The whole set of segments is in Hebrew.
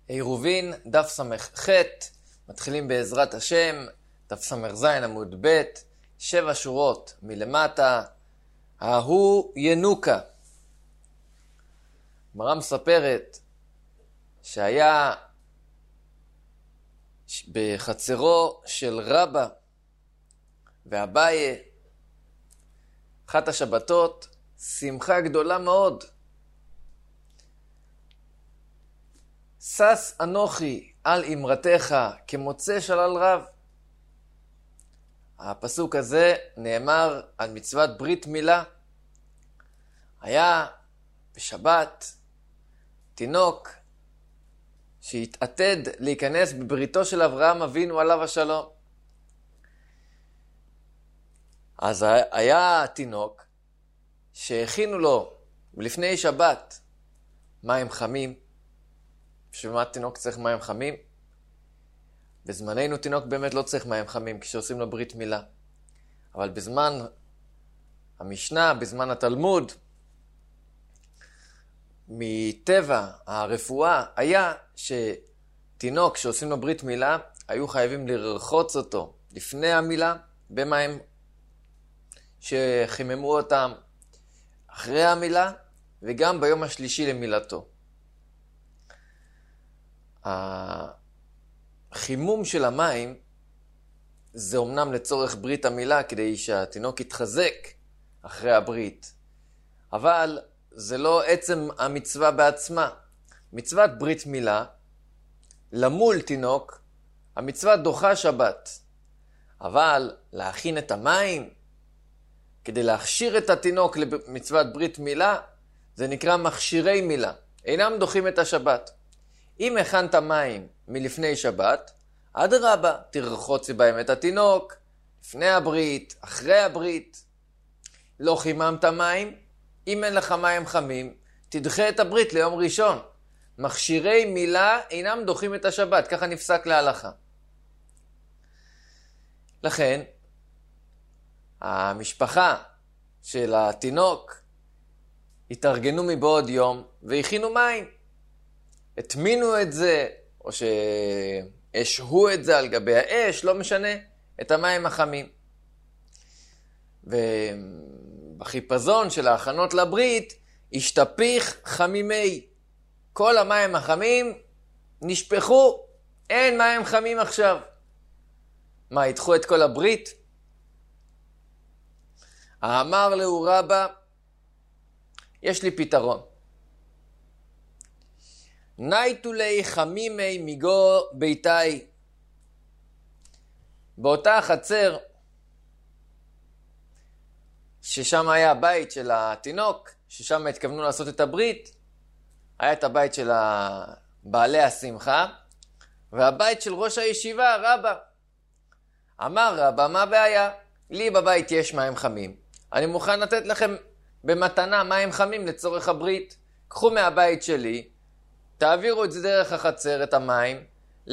עירובין, דף ס"ח, מתחילים בעזרת השם, דף ס"ז עמוד ב', 7 שורות מלמטה, ההוא ינוקה. הגמרא מספרת שהיה בחצרו של רבא ואביי אחת השבתות שמחה גדולה מאוד. שש אנוכי על אמרתך כמוצא שלל רב. הפסוק הזה נאמר על מצוות ברית מילה. היה בשבת תינוק שהתעתד להיכנס בבריתו של אברהם אבינו עליו השלום. אז היה תינוק שהכינו לו לפני שבת מים חמים. בשביל מה תינוק צריך מים חמים? בזמננו תינוק באמת לא צריך מים חמים כשעושים לו ברית מילה. אבל בזמן המשנה, בזמן התלמוד, מטבע הרפואה היה שתינוק שעושים לו ברית מילה, היו חייבים לרחוץ אותו לפני המילה במים שחיממו אותם אחרי המילה וגם ביום השלישי למילתו. החימום של המים זה אומנם לצורך ברית המילה כדי שהתינוק יתחזק אחרי הברית, אבל זה לא עצם המצווה בעצמה. מצוות ברית מילה, למול תינוק, המצווה דוחה שבת. אבל להכין את המים כדי להכשיר את התינוק למצוות ברית מילה, זה נקרא מכשירי מילה. אינם דוחים את השבת. אם הכנת מים מלפני שבת, אדרבה, תרחוץ בהם את התינוק, לפני הברית, אחרי הברית. לא חיממת מים, אם אין לך מים חמים, תדחה את הברית ליום ראשון. מכשירי מילה אינם דוחים את השבת, ככה נפסק להלכה. לכן, המשפחה של התינוק התארגנו מבעוד יום והכינו מים. התמינו את זה, או שהשהו את זה על גבי האש, לא משנה, את המים החמים. ובחיפזון של ההכנות לברית, השתפיך חמימי. כל המים החמים נשפכו, אין מים חמים עכשיו. מה, ידחו את כל הברית? אמר לו רבא, יש לי פתרון. נייטו לי חמימי מיגו ביתי. באותה חצר ששם היה הבית של התינוק, ששם התכוונו לעשות את הברית, היה את הבית של בעלי השמחה, והבית של ראש הישיבה, רבא. אמר רבא, מה הבעיה? לי בבית יש מים חמים. אני מוכן לתת לכם במתנה מים חמים לצורך הברית. קחו מהבית שלי, תעבירו את זה דרך החצר, את המים,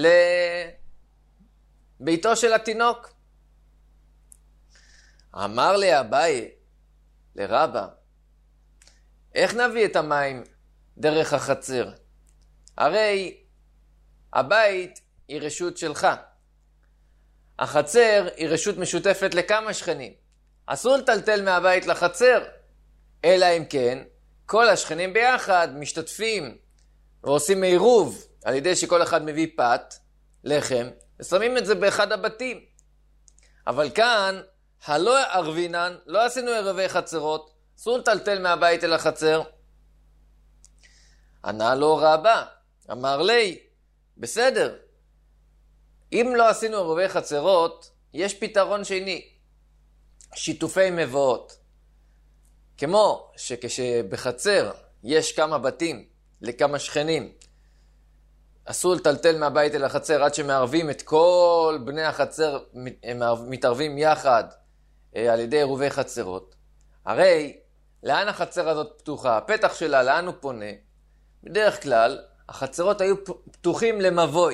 לביתו של התינוק. אמר לי אביי, לרבא, איך נביא את המים דרך החצר? הרי הבית היא רשות שלך. החצר היא רשות משותפת לכמה שכנים. אסור לטלטל מהבית לחצר, אלא אם כן כל השכנים ביחד משתתפים ועושים עירוב על ידי שכל אחד מביא פת, לחם, ושמים את זה באחד הבתים. אבל כאן, הלא ערבינן, לא עשינו עירבי חצרות, אסור לטלטל מהבית אל החצר. ענה לו רבא, אמר לי, בסדר, אם לא עשינו עירבי חצרות, יש פתרון שני, שיתופי מבואות. כמו שכשבחצר יש כמה בתים לכמה שכנים, אסור לטלטל מהבית אל החצר עד שמערבים את כל בני החצר, מתערבים יחד על ידי עירובי חצרות. הרי לאן החצר הזאת פתוחה? הפתח שלה לאן הוא פונה? בדרך כלל החצרות היו פתוחים למבוי.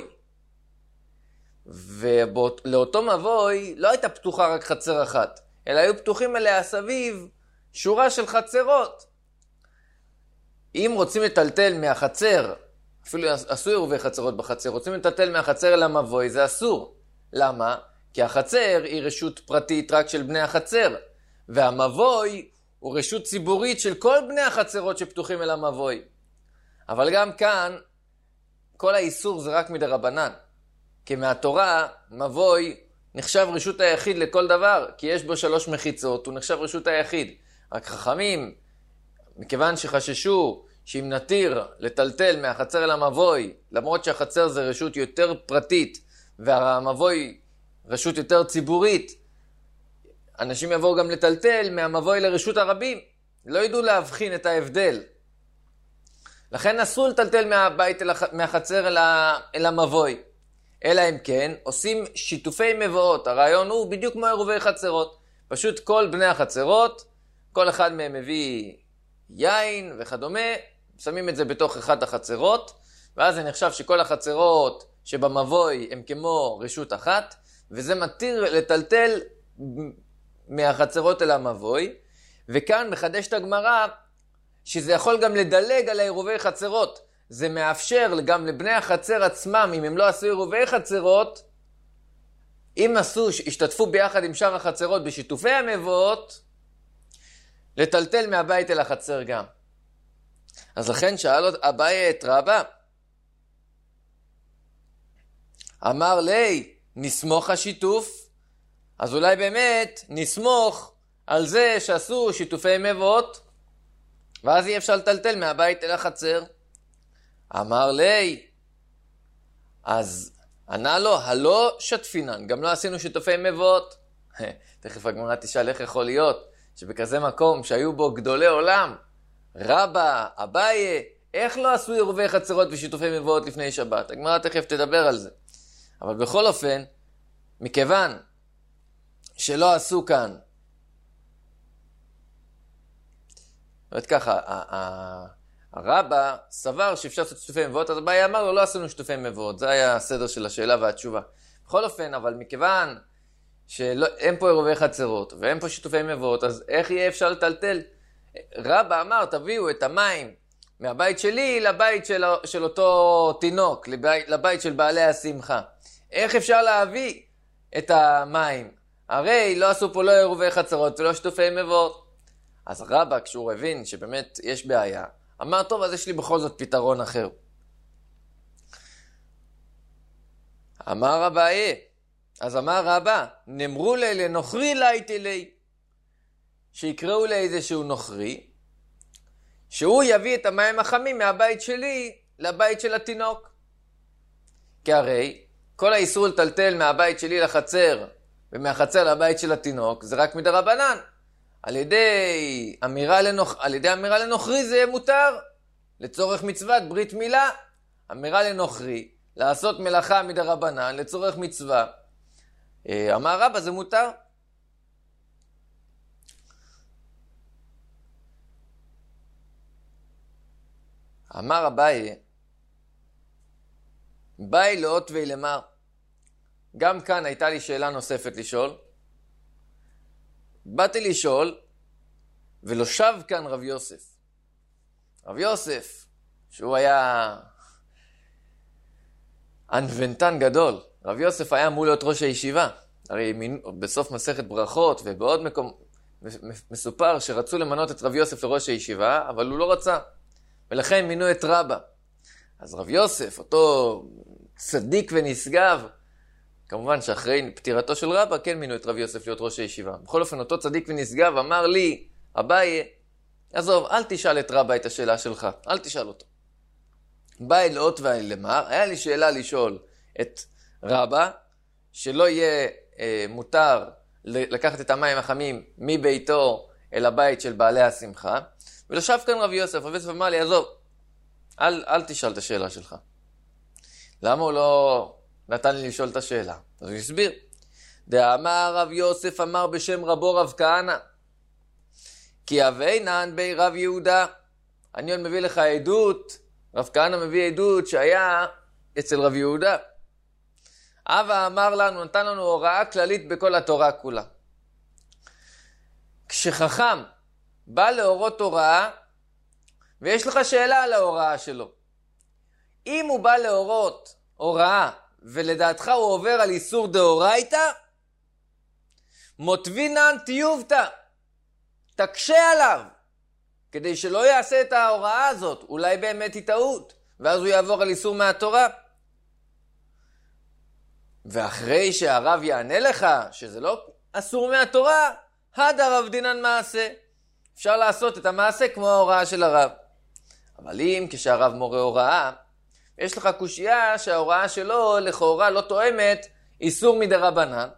ולאותו מבוי לא הייתה פתוחה רק חצר אחת, אלא היו פתוחים אליה סביב שורה של חצרות. אם רוצים לטלטל מהחצר אפילו עשו עירובי חצרות בחצר, רוצים לטלטל מהחצר אל המבוי, זה אסור. למה? כי החצר היא רשות פרטית רק של בני החצר, והמבוי הוא רשות ציבורית של כל בני החצרות שפתוחים אל המבוי. אבל גם כאן, כל האיסור זה רק מדרבנן. כי מהתורה, מבוי נחשב רשות היחיד לכל דבר, כי יש בו 3 מחיצות, הוא נחשב רשות היחיד. רק חכמים, מכיוון שחששו שאם נתיר לטלטל מהחצר אל המבוי, למרות שהחצר זה רשות יותר פרטית, והמבוי רשות יותר ציבורית, אנשים יבואו גם לטלטל מהמבוי לרשות הרבים. לא ידעו להבחין את ההבדל. לכן אסור לטלטל מהחצר אל המבוי. אלא אם כן, עושים שיתופי מבואות. הרעיון הוא בדיוק כמו עירובי חצרות. פשוט כל בני החצרות, כל אחד מהם מביא יין וכדומה, שמים את זה בתוך אחת החצרות, ואז זה נחשב שכל החצרות שבמבוי הם כמו רשות אחת, וזה מתיר לטלטל מהחצרות אל המבוי. וכאן מחדשת הגמרא שזה יכול גם לדלג על העירובי חצרות. זה מאפשר גם לבני החצר עצמם, אם הם לא עשו עירובי חצרות, אם השתתפו ביחד עם שאר החצרות בשיתופי המבואות, לטלטל מהבית אל החצר גם. אז לכן שאל אביי את רבא, אמר לי, נסמוך השיתוף? אז אולי באמת נסמוך על זה שעשו שיתופי מבואות, ואז יהיה אפשר לטלטל מהבית אל החצר. אמר לי, אז ענה לו, הלא שתפינן, גם לא עשינו שיתופי מבואות. תכף הגמרא תשאל איך יכול להיות שבכזה מקום שהיו בו גדולי עולם, רבא, אביי, איך לא עשו עירובי חצרות ושיתופי מבואות לפני שבת? הגמרא תכף תדבר על זה. אבל בכל אופן, מכיוון שלא עשו כאן, זאת ככה, הרבא סבר שאפשר לעשות שיתופי מבואות, אז אביי אמר לו, לא עשינו שיתופי מבואות. זה היה הסדר של השאלה והתשובה. בכל אופן, אבל מכיוון שאין פה עירובי חצרות ואין פה שיתופי מבואות, אז איך יהיה אפשר לטלטל? רבא אמר, תביאו את המים מהבית שלי לבית של אותו תינוק, לבית של בעלי השמחה. איך אפשר להביא את המים? הרי לא עשו פה לא עירובי חצרות ולא שיתופי מבואות. אז רבא, כשהוא הבין שבאמת יש בעיה, אמר, טוב, אז יש לי בכל זאת פתרון אחר. אמר אביי, אז אמר רבא, נאמרו לי לנוכרי להייתי לי, שיקראו לי איזשהו נוכרי, שהוא יביא את המים החמים מהבית שלי לבית של התינוק. כי הרי כל האיסור לטלטל מהבית שלי לחצר ומהחצר לבית של התינוק זה רק מדרבנן. על ידי אמירה לנוכרי זה מותר לצורך מצוות ברית מילה. אמירה לנוכרי, לעשות מלאכה מדרבנן לצורך מצווה. אמר רבא, זה מותר. אמר אביי, באי לאות וילמר. גם כאן הייתה לי שאלה נוספת לשאול. באתי לשאול, ולא שב כאן רב יוסף. רב יוסף, שהוא היה ענוונתן גדול. רב יוסף היה אמור להיות ראש הישיבה. הרי בסוף מסכת ברכות ובעוד מקום מסופר שרצו למנות את רב יוסף לראש הישיבה, אבל הוא לא רצה. ולכן מינו את רבא. אז רב יוסף, אותו צדיק ונשגב, כמובן שאחרי פטירתו של רבא, כן מינו את רב יוסף להיות ראש הישיבה. בכל אופן, אותו צדיק ונשגב אמר לי, אביי, עזוב, אל תשאל את רבא את השאלה שלך, אל תשאל אותו. באי לאות ולמר, היה לי שאלה לשאול את רבא, שלא יהיה מותר לקחת את המים החמים מביתו אל הבית של בעלי השמחה, ולשב כאן רב יוסף. רב יוסף אמר לי, עזוב, אל תשאל את השאלה שלך. למה הוא לא נתן לי לשאול את השאלה? אז הוא הסביר. דאמר רב יוסף אמר בשם רבו רב כהנא, כי אבינן בי רב יהודה. אני עוד מביא לך עדות, רב כהנא מביא עדות שהיה אצל רב יהודה. אבא אמר לנו, נתן לנו הוראה כללית בכל התורה כולה. כשחכם בא להורות הוראה, ויש לך שאלה על ההוראה שלו, אם הוא בא להורות הוראה, ולדעתך הוא עובר על איסור דאורייתא, מוטבינן טיובתא, תקשה עליו, כדי שלא יעשה את ההוראה הזאת, אולי באמת היא טעות, ואז הוא יעבור על איסור מהתורה. ואחרי שהרב יענה לך שזה לא אסור מהתורה, הדר רב דינן מעשה. אפשר לעשות את המעשה כמו ההוראה של הרב. אבל אם כשהרב מורה הוראה, יש לך קושייה שההוראה שלו לכאורה לא תואמת איסור מדרבנן,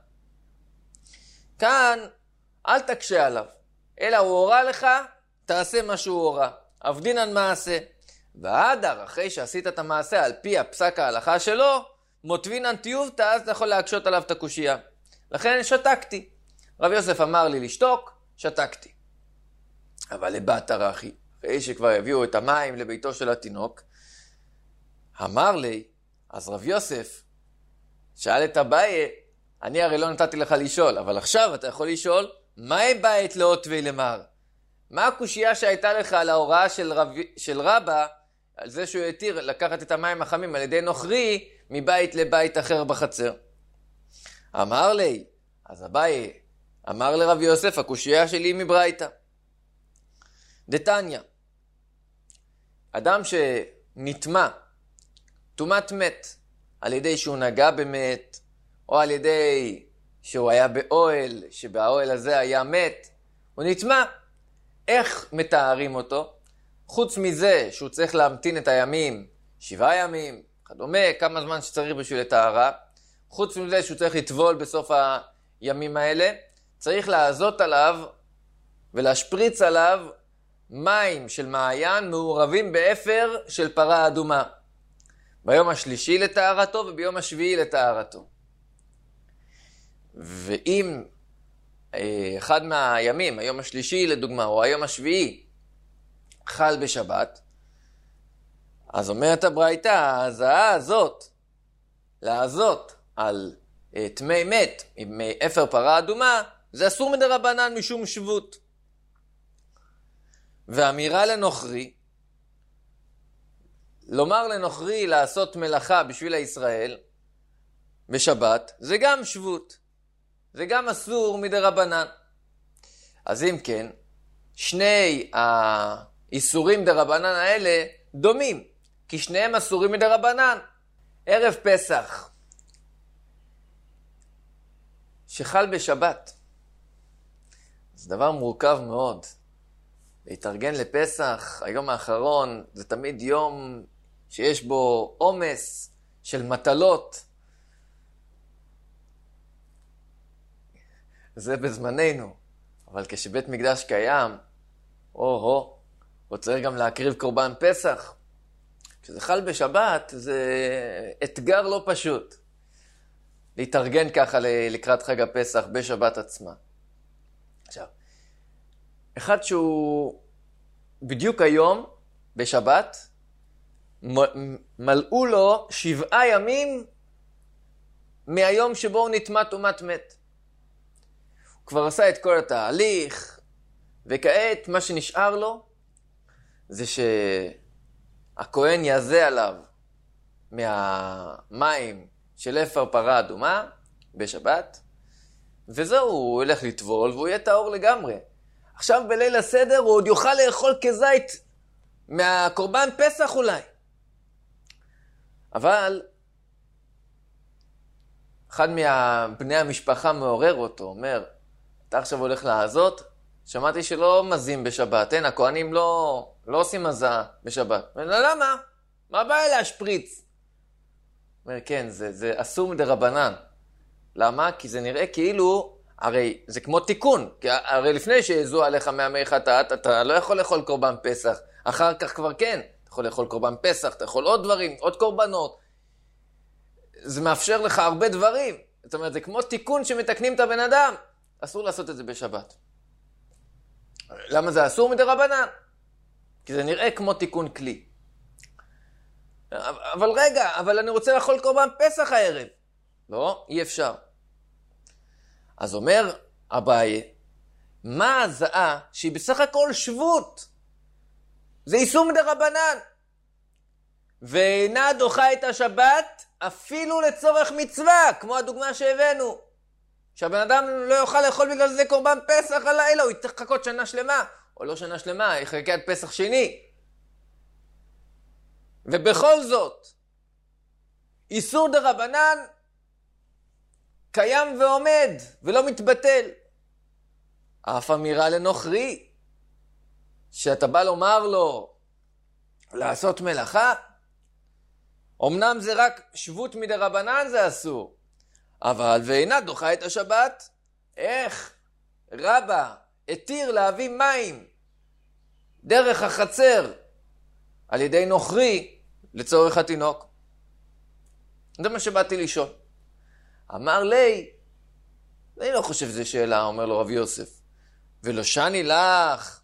כאן אל תקשה עליו, אלא הוא הורה לך, תעשה מה שהוא הורה. אבדינן מעשה. והדר, אחרי שעשית את המעשה על פי הפסק ההלכה שלו, מוטבינן טיובתא, אז אתה יכול להקשות עליו את הקושייה. לכן שתקתי. רב יוסף אמר לי לשתוק, שתקתי. אבל לבת הרחי, אחרי שכבר הביאו את המים לביתו של התינוק, אמר לי, אז רב יוסף שאל את אביי, אני הרי לא נתתי לך לשאול, אבל עכשיו אתה יכול לשאול, מהי בית לאוטווי למר? מה הקושייה שהייתה לך על ההוראה של רבא, על זה שהוא התיר לקחת את המים החמים על ידי נוכרי, מבית לבית אחר בחצר? אמר לי, אז אביי אמר לרב יוסף, הקושייה שלי מברייתא. דתניא, אדם שנטמא, טומאת מת, על ידי שהוא נגע במת, או על ידי שהוא היה באוהל, שבאוהל הזה היה מת, הוא נטמא. איך מתארים אותו? חוץ מזה שהוא צריך להמתין את הימים, 7 ימים, כדומה, כמה זמן שצריך בשביל הטהרה, חוץ מזה שהוא צריך לטבול בסוף הימים האלה, צריך לעזות עליו ולהשפריץ עליו מים של מעיין מעורבים באפר של פרה אדומה. ביום השלישי לטהרתו וביום השביעי לטהרתו. ואם אחד מהימים, היום השלישי לדוגמה, או היום השביעי, חל בשבת, אז אומרת הברייתא, ההזעה הזאת, לעזות על תמי מת, מאפר פרה אדומה, זה אסור מדרבנן משום שבות. ואמירה לנוכרי, לומר לנוכרי לעשות מלאכה בשביל הישראל בשבת, זה גם שבות. זה גם אסור מדרבנן. אז אם כן, שני האיסורים דרבנן האלה דומים, כי שניהם אסורים מדרבנן. ערב פסח, שחל בשבת, זה דבר מורכב מאוד. להתארגן לפסח, היום האחרון, זה תמיד יום שיש בו עומס של מטלות. זה בזמננו, אבל כשבית מקדש קיים, הוא צריך גם להקריב קורבן פסח. כשזה חל בשבת, זה אתגר לא פשוט. להתארגן ככה לקראת חג הפסח בשבת עצמה. עכשיו, אחד שהוא בדיוק היום, בשבת, מלאו לו 7 ימים מהיום שבו הוא נטמא טומאת מת. הוא כבר עשה את כל התהליך, וכעת מה שנשאר לו, זה שהכהן יעזה עליו מהמים של אפר פרה אדומה בשבת, וזהו, הוא ילך לטבול והוא יהיה טהור לגמרי. עכשיו בליל הסדר הוא עוד יוכל לאכול כזית מהקורבן פסח אולי. אבל אחד מבני המשפחה מעורר אותו, אומר, אתה עכשיו הולך לעזות? שמעתי שלא מזים בשבת, אין, הכהנים לא עושים מזעה בשבת. למה? מה הבעיה להשפריץ? אומר, כן, זה אסור מדרבנן. למה? כי זה נראה כאילו, הרי זה כמו תיקון, כי הרי לפני שיזו עליך מהמי חטאת, אתה לא יכול לאכול קורבן פסח, אחר כך כבר כן, אתה יכול לאכול קורבן פסח, אתה יכול עוד דברים, עוד קורבנות, זה מאפשר לך הרבה דברים, זאת אומרת, זה כמו תיקון שמתקנים את הבן אדם, אסור לעשות את זה בשבת. למה זה אסור מדרבנן? כי זה נראה כמו תיקון כלי. אבל רגע, אבל אני רוצה לאכול קורבן פסח הערב. לא, אי אפשר. אז אומר אביי, מה הזעה שהיא בסך הכל שבות? זה איסור מדרבנן. ואינה דוחה את השבת אפילו לצורך מצווה, כמו הדוגמה שהבאנו. שהבן אדם לא יוכל לאכול בגלל זה קורבן פסח הלילה, הוא יצטרך לחכות שנה שלמה, או לא שנה שלמה, יחכה עד פסח שני. ובכל זאת, איסור דרבנן קיים ועומד ולא מתבטל. אף אמירה לנוכרי, שאתה בא לומר לו לעשות מלאכה, אמנם זה רק שבות מדרבנן זה אסור, אבל ואינה דוחה את השבת. איך רבא התיר להביא מים דרך החצר על ידי נוכרי לצורך התינוק? זה מה שבאתי לשאול. אמר לי, אני לא חושב שזה שאלה, אומר לו רב יוסף, ולא שני לך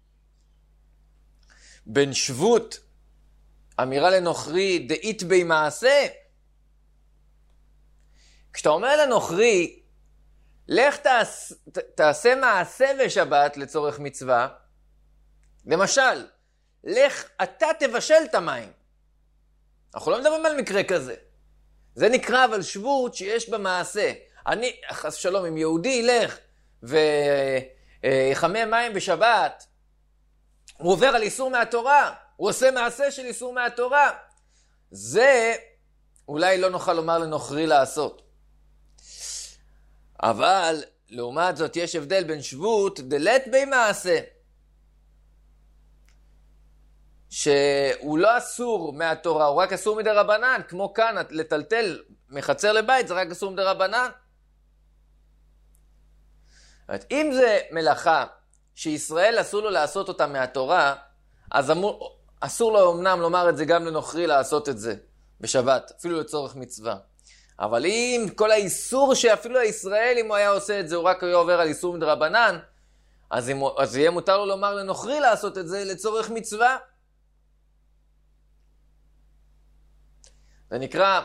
בן שבות אמירה לנוכרי דאית בי מעשה. כשאתה אומר לנוכרי, לך תעשה מעשה בשבת לצורך מצווה, למשל, לך אתה תבשל את המים. אנחנו לא מדברים על מקרה כזה. זה נקרא אבל שבות שיש במעשה. אני, חס שלום, אם יהודי ילך ויחמם מים בשבת, הוא עובר על איסור מהתורה, הוא עושה מעשה של איסור מהתורה. זה אולי לא נוכל לומר לנוכרי לעשות. אבל לעומת זאת יש הבדל בין שבות דלת בי מעשה, שהוא לא אסור מהתורה, הוא רק אסור מדרבנן, כמו כאן לטלטל מחצר לבית זה רק אסור מדרבנן. אם זה מלאכה שישראל אסור לו לעשות אותה מהתורה, אז אסור לו אמנם לומר את זה גם לנוכרי לעשות את זה בשבת, אפילו לצורך מצווה. אבל אם כל האיסור שאפילו הישראל, אם הוא היה עושה את זה, הוא רק היה עובר על איסור מדרבנן, אז יהיה מותר לו לומר לנוכרי לעשות את זה לצורך מצווה. זה נקרא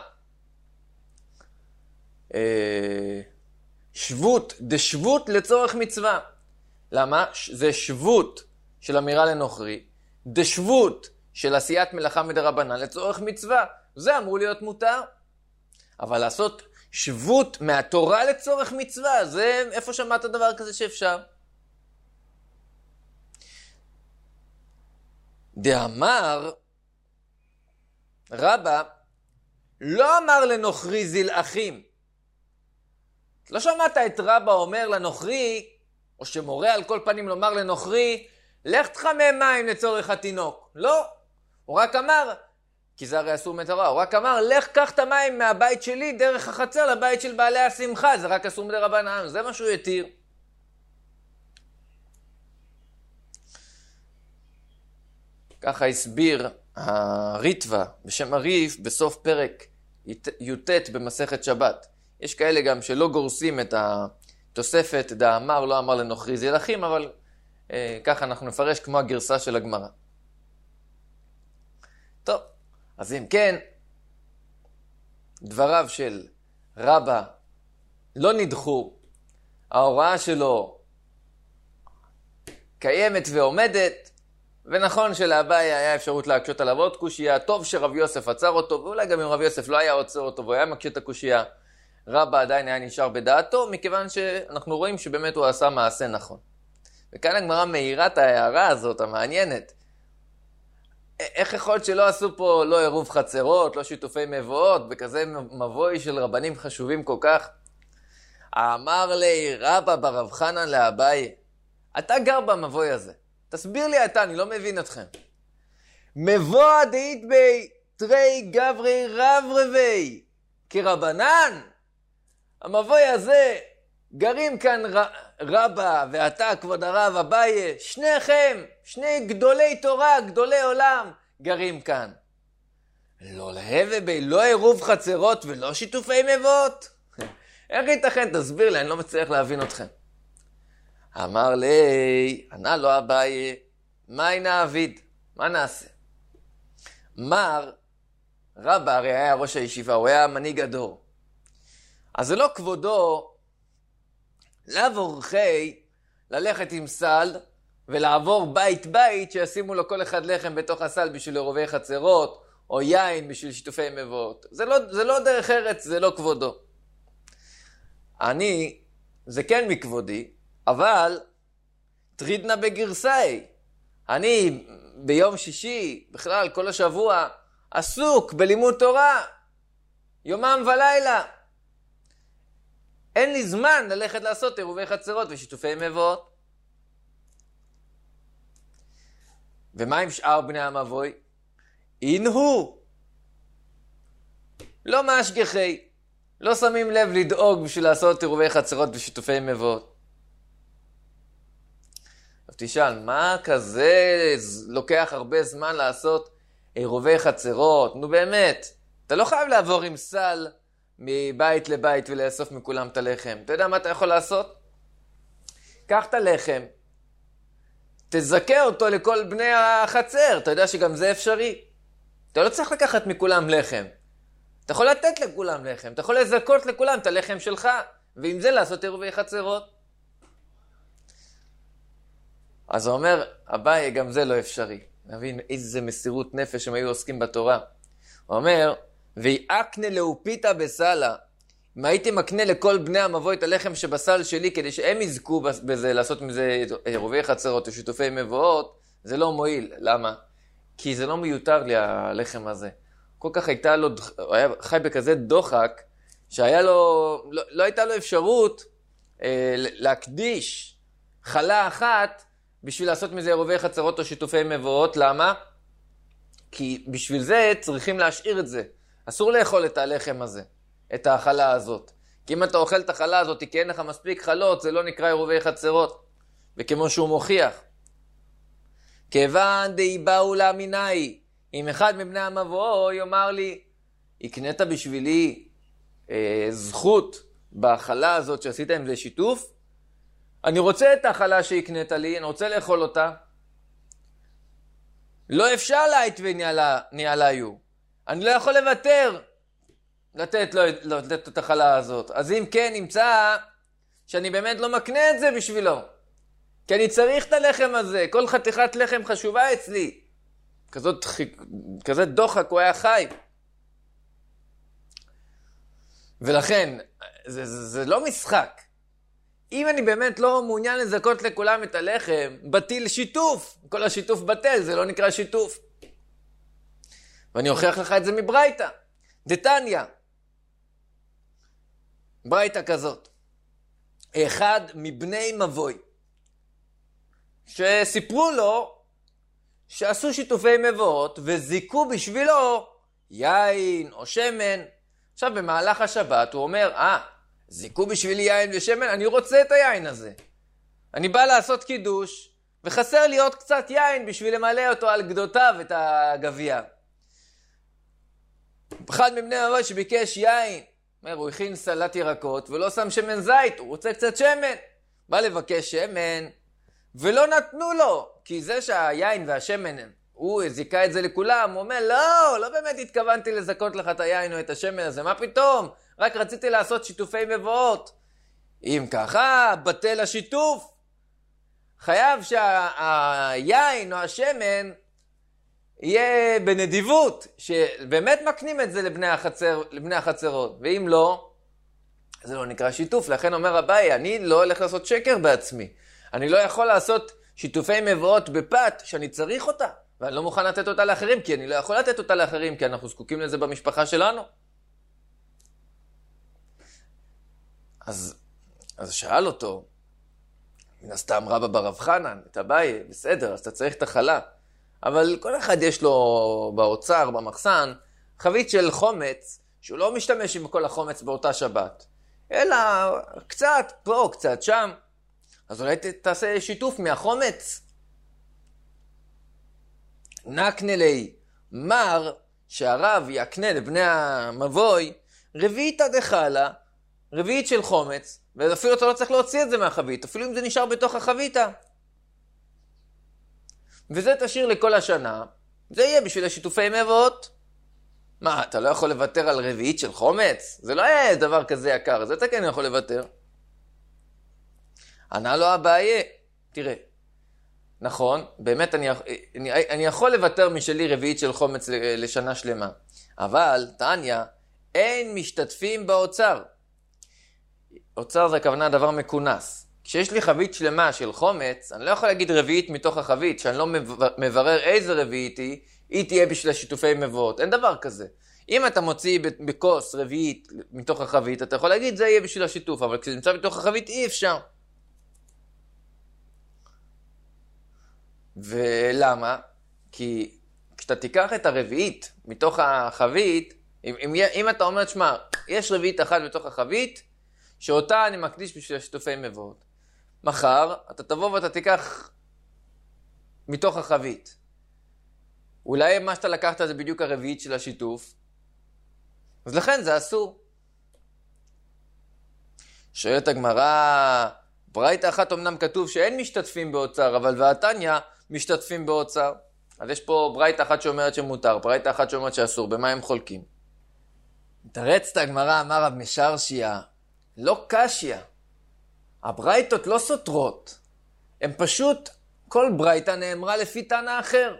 שבות, דשבות לצורך מצווה. למה? זה שבות של אמירה לנוכרי, דשבות של עשיית מלאכה מדרבנן לצורך מצווה. זה אמור להיות מותר. אבל לעשות שבות מהתורה לצורך מצווה, זה איפה שמעת דבר כזה שאפשר? דאמר רבא לא אמר לנוכרי זיל אחים. לא שמעת את רבא אומר לנוכרי, או שמורה על כל פנים לומר לנוכרי, לך תחמם מים לצורך התינוק. לא, הוא רק אמר, כי זה הרי אסור מתורה, הוא רק אמר, לך קח את המים מהבית שלי דרך החצר לבית של בעלי השמחה, זה רק אסור מדרבנן, זה מה שהוא יתיר. ככה הסביר הריטווה בשם הריף בסוף פרק י"ט במסכת שבת. יש כאלה גם שלא גורסים את התוספת דאמר לא אמר לנוכרי זיל אחים, אבל ככה אנחנו נפרש כמו הגרסה של הגמרא. טוב, אז אם כן, דבריו של רבא לא נדחו, ההוראה שלו קיימת ועומדת, ונכון שלאביי היה אפשרות להקשות עליו עוד קושייה, טוב שרב יוסף עצר אותו, ואולי גם אם רב יוסף לא היה עוצר אותו והיה מקשה את הקושייה, רבא עדיין היה נשאר בדעתו, מכיוון שאנחנו רואים שבאמת הוא עשה מעשה נכון. וכאן הגמרא מאירה את ההערה הזאת המעניינת. איך יכול להיות שלא עשו פה לא עירוב חצרות, לא שיתופי מבואות, בכזה מבוי של רבנים חשובים כל כך? אמר לי רבא ברב חנן לאביי, אתה גר במבוי הזה. תסביר לי אתה, אני לא מבין אתכם. מבוא דאית בי תרי גברי רב רבי כרבנן. המבוי הזה, גרים כאן רבא ואתה כבוד הרב אביי, שניכם, שני גדולי תורה, גדולי עולם, גרים כאן. לא להווה בי, לא עירוב חצרות ולא שיתופי מבואות. איך ייתכן? תסביר לי, אני לא מצליח להבין אתכם. אמר לי, ענה לו אביי, מה נעביד? מה נעשה? מר, רבא הרי היה ראש הישיבה, הוא היה מנהיג הדור. אז זה לא כבודו לעבור חי, ללכת עם סל ולעבור בית בית שישימו לו כל אחד לחם בתוך הסל בשביל עירובי חצרות או יין בשביל שיתופי מבואות. זה לא דרך ארץ, זה לא כבודו. זה כן מכבודי, אבל תרידנה בגרסאי. אני ביום שישי, בכלל כל השבוע, עסוק בלימוד תורה, יומם ולילה. אין לי זמן ללכת לעשות עירובי חצרות ושיתופי מבואות. ומה עם שאר בני המבוי? אינהו. לא משגחי. לא שמים לב לדאוג בשביל לעשות עירובי חצרות ושיתופי מבואות. אז תשאל, מה כזה לוקח הרבה זמן לעשות עירובי חצרות? נו באמת, אתה לא חייב לעבור עם סל מבית לבית ולאסוף מכולם את הלחם. אתה יודע מה אתה יכול לעשות? קח את הלחם, תזכה אותו לכל בני החצר. אתה יודע שגם זה אפשרי. אתה לא צריך לקחת מכולם לחם. אתה יכול לתת לכולם לחם. אתה יכול לזכות לכולם את הלחם שלך. ועם זה לעשות עירובי חצרות. אז הוא אומר, אביי, גם זה לא אפשרי. נבין איזה מסירות נפש הם היו עוסקים בתורה. הוא אומר, ויעקנה לאופיתא בסלה. אם הייתי מקנה לכל בני המבוא את הלחם שבסל שלי, כדי שהם יזכו בזה, לעשות מזה עירובי חצרות או שיתופי מבואות, זה לא מועיל. למה? כי זה לא מיותר לי הלחם הזה. כל כך הוא היה חי בכזה דוחק, שהיה לו, לא הייתה לו אפשרות להקדיש חלה אחת, בשביל לעשות מזה עירובי חצרות או שיתופי מבואות. למה? כי בשביל זה צריכים להשאיר את זה. אסור לאכול את הלחם הזה, את החלה הזאת. כי אם אתה אוכל את החלה הזאת, כי אין לך מספיק חלות, זה לא נקרא עירובי חצרות. וכמו שהוא מוכיח. כיוון די באו לאמיני, אם אחד מבני המבוא יאמר לי, הקנית בשבילי זכות בחלה הזאת שעשית עם זה שיתוף, אני רוצה את החלה שהקנית לי, אני רוצה לאכול אותה. לא אפשר להית וניהלה יהיו. אני לא יכול לוותר לתת את החלה הזאת. אז אם כן, נמצא שאני באמת לא מקנה את זה בשבילו. כי אני צריך את הלחם הזה. כל חתיכת לחם חשובה אצלי. כזה דוחק הוא היה חי. ולכן, זה לא משחק. אם אני באמת לא מעוניין לזכות לכולם את הלחם, בטיל שיתוף. כל השיתוף בטל, זה לא נקרא שיתוף. ואני אוכיח לך את זה מברייתא. דתניא. ברייתא כזאת. אחד מבני מבוי. שסיפרו לו שעשו שיתופי מבואות וזיקו בשבילו יין או שמן. עכשיו במהלך השבת הוא אומר, זיקו בשבילי יין ושמן, אני רוצה את היין הזה. אני בא לעשות קידוש, וחסר לי עוד קצת יין בשביל למלא אותו על גדותיו את הגביע. אחד מבני מבוי שביקש יין, הוא הכין סלט ירקות ולא שם שמן זית, הוא רוצה קצת שמן. בא לבקש שמן, ולא נתנו לו, כי זה שהיין והשמן, הוא זיקה את זה לכולם, הוא אומר, לא באמת התכוונתי לזכות לך את היין או את השמן הזה, מה פתאום? רק רציתי לעשות שיתופי מבואות. אם ככה, בטל השיתוף. חייב שהיין או השמן יהיה בנדיבות, שבאמת מקנים את זה לבני החצרות, ואם לא, זה לא נקרא שיתוף. לכן אומר אביי, אני לא הולך לעשות שקר בעצמי. אני לא יכול לעשות שיתופי מבואות בפת שאני צריך אותה, ואני לא מוכן לתת אותה לאחרים, כי אני לא יכול לתת אותה לאחרים, כי אנחנו זקוקים לזה במשפחה שלנו. אז שאל אותו, מן הסתם רבא ברב חנן, את אביי, בסדר, אז אתה צריך את החלה. אבל כל אחד יש לו באוצר, במחסן, חבית של חומץ, שהוא לא משתמש עם כל החומץ באותה שבת, אלא קצת פה, קצת שם. אז אולי תעשה שיתוף מהחומץ. נקנה לי, מר שהרב יקנה לבני המבוי, רביעית דחלה, רביעית של חומץ, ואפילו אתה לא צריך להוציא את זה מהחבית, אפילו אם זה נשאר בתוך החביתה. וזה תשאיר לכל השנה, זה יהיה בשביל השיתופי מבואות. מה, אתה לא יכול לוותר על רביעית של חומץ? זה לא יהיה דבר כזה יקר, זה אתה כן יכול לוותר. ענה לו אביי, תראה, נכון, באמת אני יכול לוותר משלי רביעית של חומץ לשנה שלמה. אבל, תניא, אין משתתפים באוצר. אוצר זה הכוונה דבר מכונס. כשיש לי חבית שלמה של חומץ, אני לא יכול להגיד רביעית מתוך החבית, שאני לא מברר איזה רביעית היא תהיה בשביל השיתופי מבואות. אין דבר כזה. אם אתה מוציא בכוס רביעית מתוך החבית, אתה יכול להגיד זה יהיה בשביל השיתוף, אבל כשזה נמצא בתוך החבית אי אפשר. ולמה? כי כשאתה תיקח את הרביעית מתוך החבית, אם אתה אומר, שמה, יש רביעית אחת בתוך החבית, שאותה אני מקדיש בשביל השיתופי מבואות. מחר, אתה תבוא ואתה תיקח מתוך החבית. אולי מה שאתה לקחת זה בדיוק הרביעית של השיתוף, אז לכן זה אסור. שואלת הגמרא, ברייתא אחת אמנם כתוב שאין משתתפים באוצר, אבל והתניא משתתפים באוצר. אז יש פה ברייתא אחת שאומרת שמותר, ברייתא אחת שאומרת שאסור, במה הם חולקים? תרצת הגמרא, אמר רב משרשיה, לא קשיא. הברייתות לא סותרות. הם פשוט, כל ברייתא נאמרה לפי תנא אחר.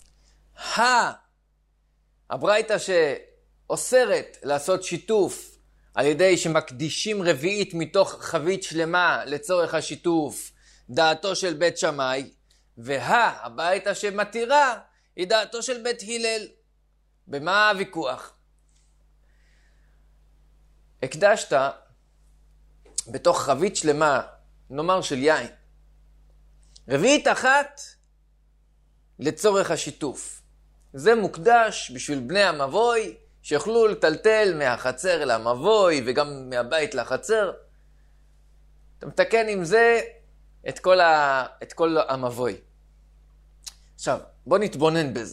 הברייתא שאוסרת לעשות שיתוף על ידי שמקדישים רביעית מתוך חבית שלמה לצורך השיתוף, דעתו של בית שמאי, הברייתא שמתירה היא דעתו של בית הלל. במה הוויכוח? הקדשת בתוך חבית שלמה, נאמר של יין, רביעית אחת לצורך השיתוף. זה מוקדש בשביל בני המבוי, שיוכלו לטלטל מהחצר למבוי וגם מהבית לחצר. אתה מתקן עם זה את כל המבוי. עכשיו, בוא נתבונן בזה.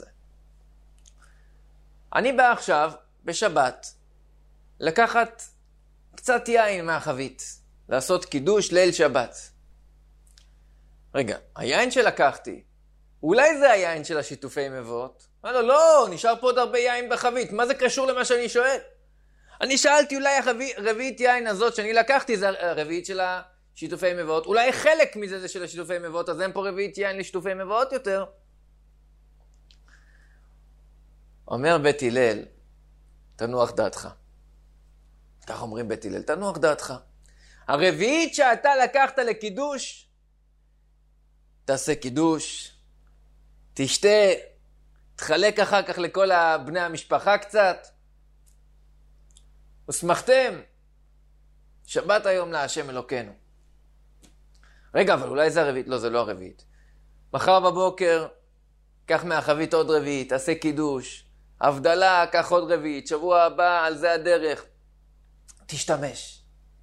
אני בא עכשיו בשבת לקחת קצת יין מהחבית, לעשות קידוש ליל שבת. רגע, היין שלקחתי, אולי זה היין של השיתופי מבואות? לא, נשאר פה עוד הרבה יין בחבית. מה זה קשור למה שאני שואל? אני שאלתי אולי הרביעית יין הזאת שאני לקחתי זה הרביעית של השיתופי מבואות. אולי חלק מזה זה של השיתופי מבואות, אז אין פה רביעית יין לשיתופי מבואות יותר. אומר בית הלל, תנוח דעתך. כך אומרים בית הלל, תנוח דעתך. הרביעית שאתה לקחת לקידוש, תעשה קידוש, תשתה, תחלק אחר כך לכל בני המשפחה קצת. ושמחתם, שבת היום להשם אלוקינו. רגע, אבל אולי זה הרביעית? לא, זה לא הרביעית. מחר בבוקר, קח מהחבית עוד רביעית, תעשה קידוש. הבדלה, קח עוד רביעית. שבוע הבא, על זה הדרך. תשתמש.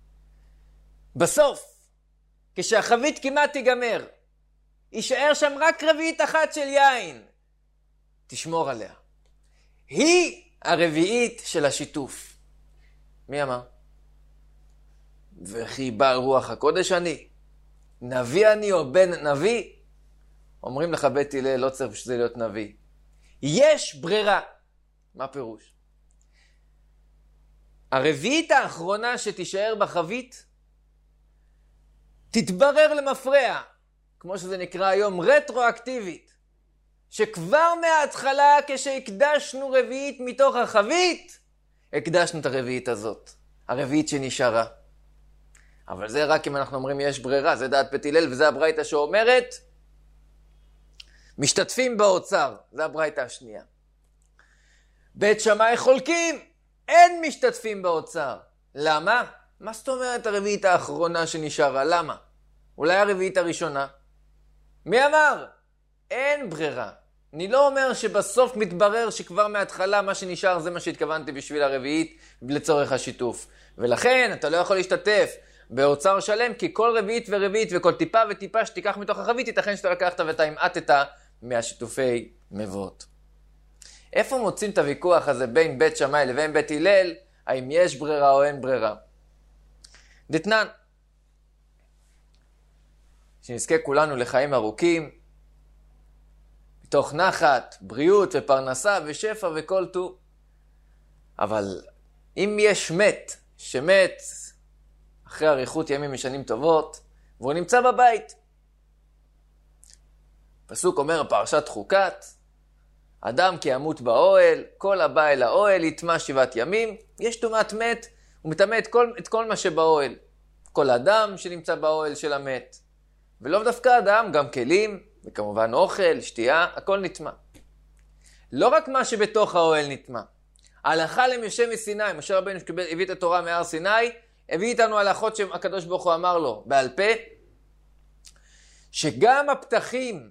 בסוף, כשהחבית כמעט תיגמר, יישאר שם רק רביעית אחת של יין. תשמור עליה. היא הרביעית של השיתוף. מי אמר? וכי בעל רוח הקודש אני? נביא אני או בן נביא? אומרים לך בית הלל, לא צריך שזה להיות נביא. יש ברירה. מה פירוש? הרביעית האחרונה שתישאר בחבית, תתברר למפרע, כמו שזה נקרא היום, רטרואקטיבית, שכבר מההתחלה כשהקדשנו רביעית מתוך החבית, הקדשנו את הרביעית הזאת, הרביעית שנשארה. אבל זה רק אם אנחנו אומרים יש ברירה, זה דעת בית הלל, וזה הברייתא שאומרת, משתתפים באוצר, זה הברייתא השנייה. בית שמאי חולקים, אין משתתפים באוצר. למה? מה זאת אומרת הרביעית האחרונה שנשארה? למה? אולי הרביעית הראשונה? מי אמר? אין ברירה. אני לא אומר שבסוף מתברר שכבר מההתחלה מה שנשאר זה מה שהתכוונתי בשביל הרביעית לצורך השיתוף. ולכן אתה לא יכול להשתתף באוצר שלם, כי כל רביעית ורביעית וכל טיפה וטיפה שתיקח מתוך החבית, ייתכן שאתה לקחת ואתה המעטת מהשיתופי מבואות. איפה מוצאים את הוויכוח הזה בין בית שמאי לבין בית הלל, האם יש ברירה או אין ברירה? דתנן, שנזכה כולנו לחיים ארוכים, מתוך נחת, בריאות ופרנסה ושפע וכל טוב. אבל אם יש מת, שמת אחרי אריכות ימים משנים טובות, והוא נמצא בבית, פסוק אומר פרשת חוקת, אדם כי ימות באוהל, כל הבא אל האוהל יטמא 7 ימים, יש טומאת מת, הוא מטמא את כל מה שבאוהל. כל אדם שנמצא באוהל של המת. ולא דווקא אדם, גם כלים, וכמובן אוכל, שתייה, הכל נטמא. לא רק מה שבתוך האוהל נטמא. הלכה למשה מסיני, משה רבנו הביא את התורה מהר סיני, הביא איתנו הלכות שהקדוש ברוך הוא אמר לו בעל פה, שגם הפתחים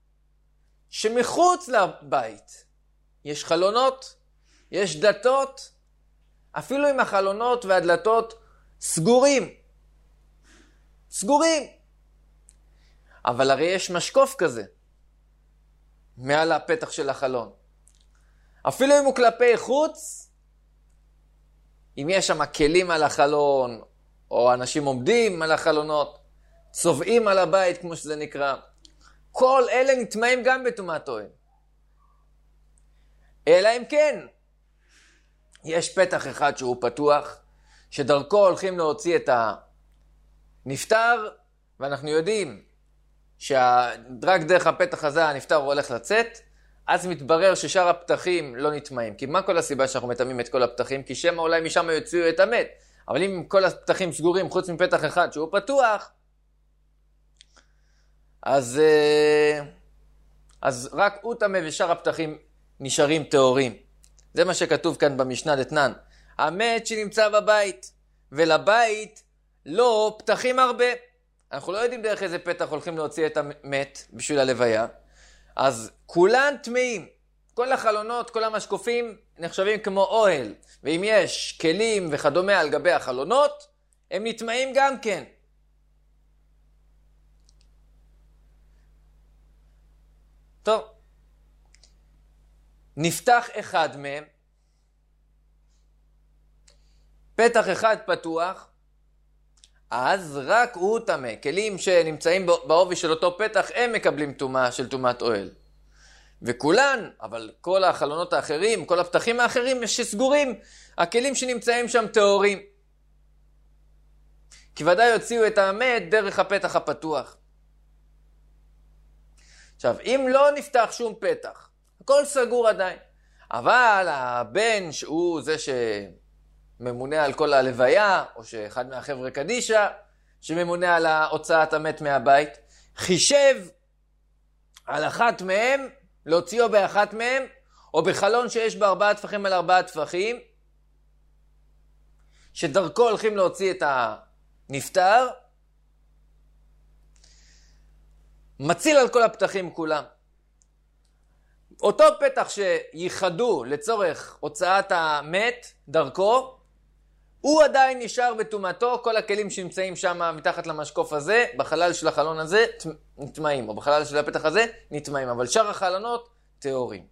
שמחוץ לבית, יש חלונות, יש דלתות, אפילו אם החלונות והדלתות סגורים. סגורים. אבל הרי יש משקוף כזה, מעל הפתח של החלון. אפילו אם הוא כלפי חוץ, אם יש שם כלים על החלון, או אנשים עומדים על החלונות, צובעים על הבית כמו שזה נקרא, כל אלה נטמעים גם בטומאת אוהל. אלא אם כן, יש פתח אחד שהוא פתוח, שדרכו הולכים להוציא את הנפטר, ואנחנו יודעים שרק דרך הפתח הזה הנפטר הולך לצאת, אז מתברר ששאר הפתחים לא נטמעים. כי מה כל הסיבה שאנחנו מטמאים את כל הפתחים? כי שמא אולי משם יוציאו את המת. אבל אם כל הפתחים סגורים חוץ מפתח אחד שהוא פתוח, אז רק הוא טמא ושאר הפתחים נשארים טהורים. זה מה שכתוב כאן במשנה דתנן. המת שנמצא בבית, ולבית לא פתחים הרבה. אנחנו לא יודעים דרך איזה פתח הולכים להוציא את המת בשביל הלוויה. אז כולן טמאים. כל החלונות, כל המשקופים נחשבים כמו אוהל. ואם יש כלים וכדומה על גבי החלונות, הם נטמאים גם כן. טוב. נפתח אחד מהם. פתח אחד פתוח. אז רק הוא טמא. כלים שנמצאים בעובי של אותו פתח, הם מקבלים טומאה של טומאת אוהל. וכולן, אבל כל החלונות האחרים, כל הפתחים האחרים שסגורים, הכלים שנמצאים שם טהורים. כי ודאי יוציאו את המת דרך הפתח הפתוח. עכשיו, אם לא נפתח שום פתח, הכל סגור עדיין. אבל הבן שהוא זה שממונה על כל הלוויה, או שאחד מהחבר'ה קדישה, שממונה על הוצאת המת מהבית, חישב על אחת מהם, להוציאו באחת מהם, או בחלון שיש בה 4 טפחים על 4 טפחים, שדרכו הולכים להוציא את הנפטר, מציל על כל הפתחים כולם. אותו פתח שייחדו לצורך הוצאת המת דרכו, הוא עדיין נשאר בטומאתו, כל הכלים שנמצאים שם מתחת למשקוף הזה, בחלל של החלון הזה נטמעים, או בחלל של הפתח הזה נטמעים, אבל שאר החלונות טהורים.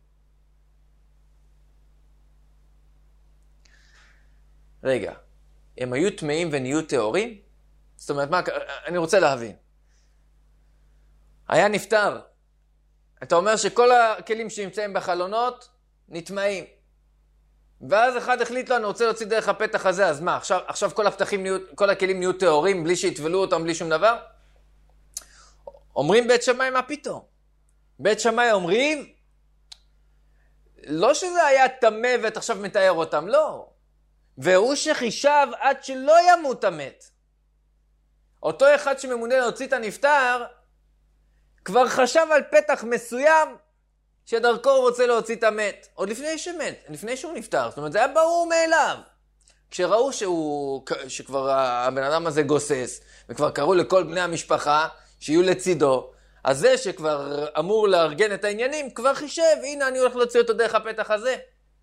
רגע, הם היו טמאים ונהיו טהורים? זאת אומרת, אני רוצה להבין. היה נפטר. אתה אומר שכל הכלים שנמצאים בחלונות נטמעים. ואז אחד החליט לו, אני רוצה להוציא דרך הפתח הזה, אז מה, עכשיו כל הכלים נהיו טהורים בלי שיתבלו אותם, בלי שום דבר? אומרים בית שמאי, מה פתאום? בית שמאי אומרים, לא שזה היה טמא ואת עכשיו מתאר אותם, לא. והוא שחישב עד שלא ימות המת. אותו אחד שממונה להוציא את הנפטר, כבר חשב על פתח מסוים, שדרכו הוא רוצה להוציא את המת. עוד לפני שמת, לפני שהוא נפטר. זאת אומרת, זה היה ברור מאליו. כשראו שכבר הבן אדם הזה גוסס, וכבר קראו לכל בני המשפחה שיהיו לצידו, אז זה שכבר אמור לארגן את העניינים, כבר חישב, הנה אני הולך להוציא אותו דרך הפתח הזה.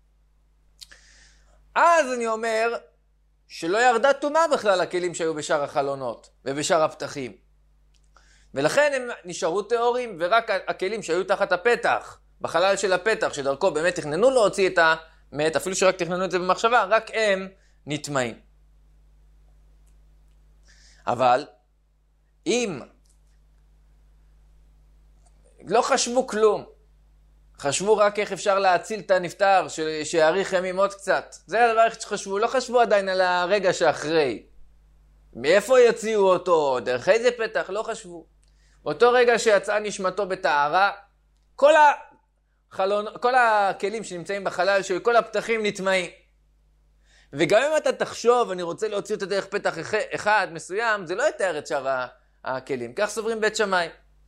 אז אני אומר, שלא ירדה טומאה בכלל הכלים שהיו בשאר החלונות, ובשאר הפתחים. ולכן הם נשארו טהורים, ורק הכלים שהיו תחת הפתח, בחלל של הפתח, שדרכו באמת תכננו להוציא את המת, אפילו שרק תכננו את זה במחשבה, רק הם נטמעים. אבל אם לא חשבו כלום, חשבו רק איך אפשר להציל את הנפטר, שיאריך ימים עוד קצת. זה הדבר איך שחשבו, לא חשבו עדיין על הרגע שאחרי. מאיפה יוציאו אותו, דרך איזה פתח, לא חשבו. באותו רגע שיצאה נשמתו בטהרה, כל הכלים שנמצאים בחלל של כל הפתחים נטמעים. וגם אם אתה תחשוב, אני רוצה להוציא אותה דרך פתח אחד מסוים, זה לא יתאר את שאר הכלים. כך סוברים בית שמאי.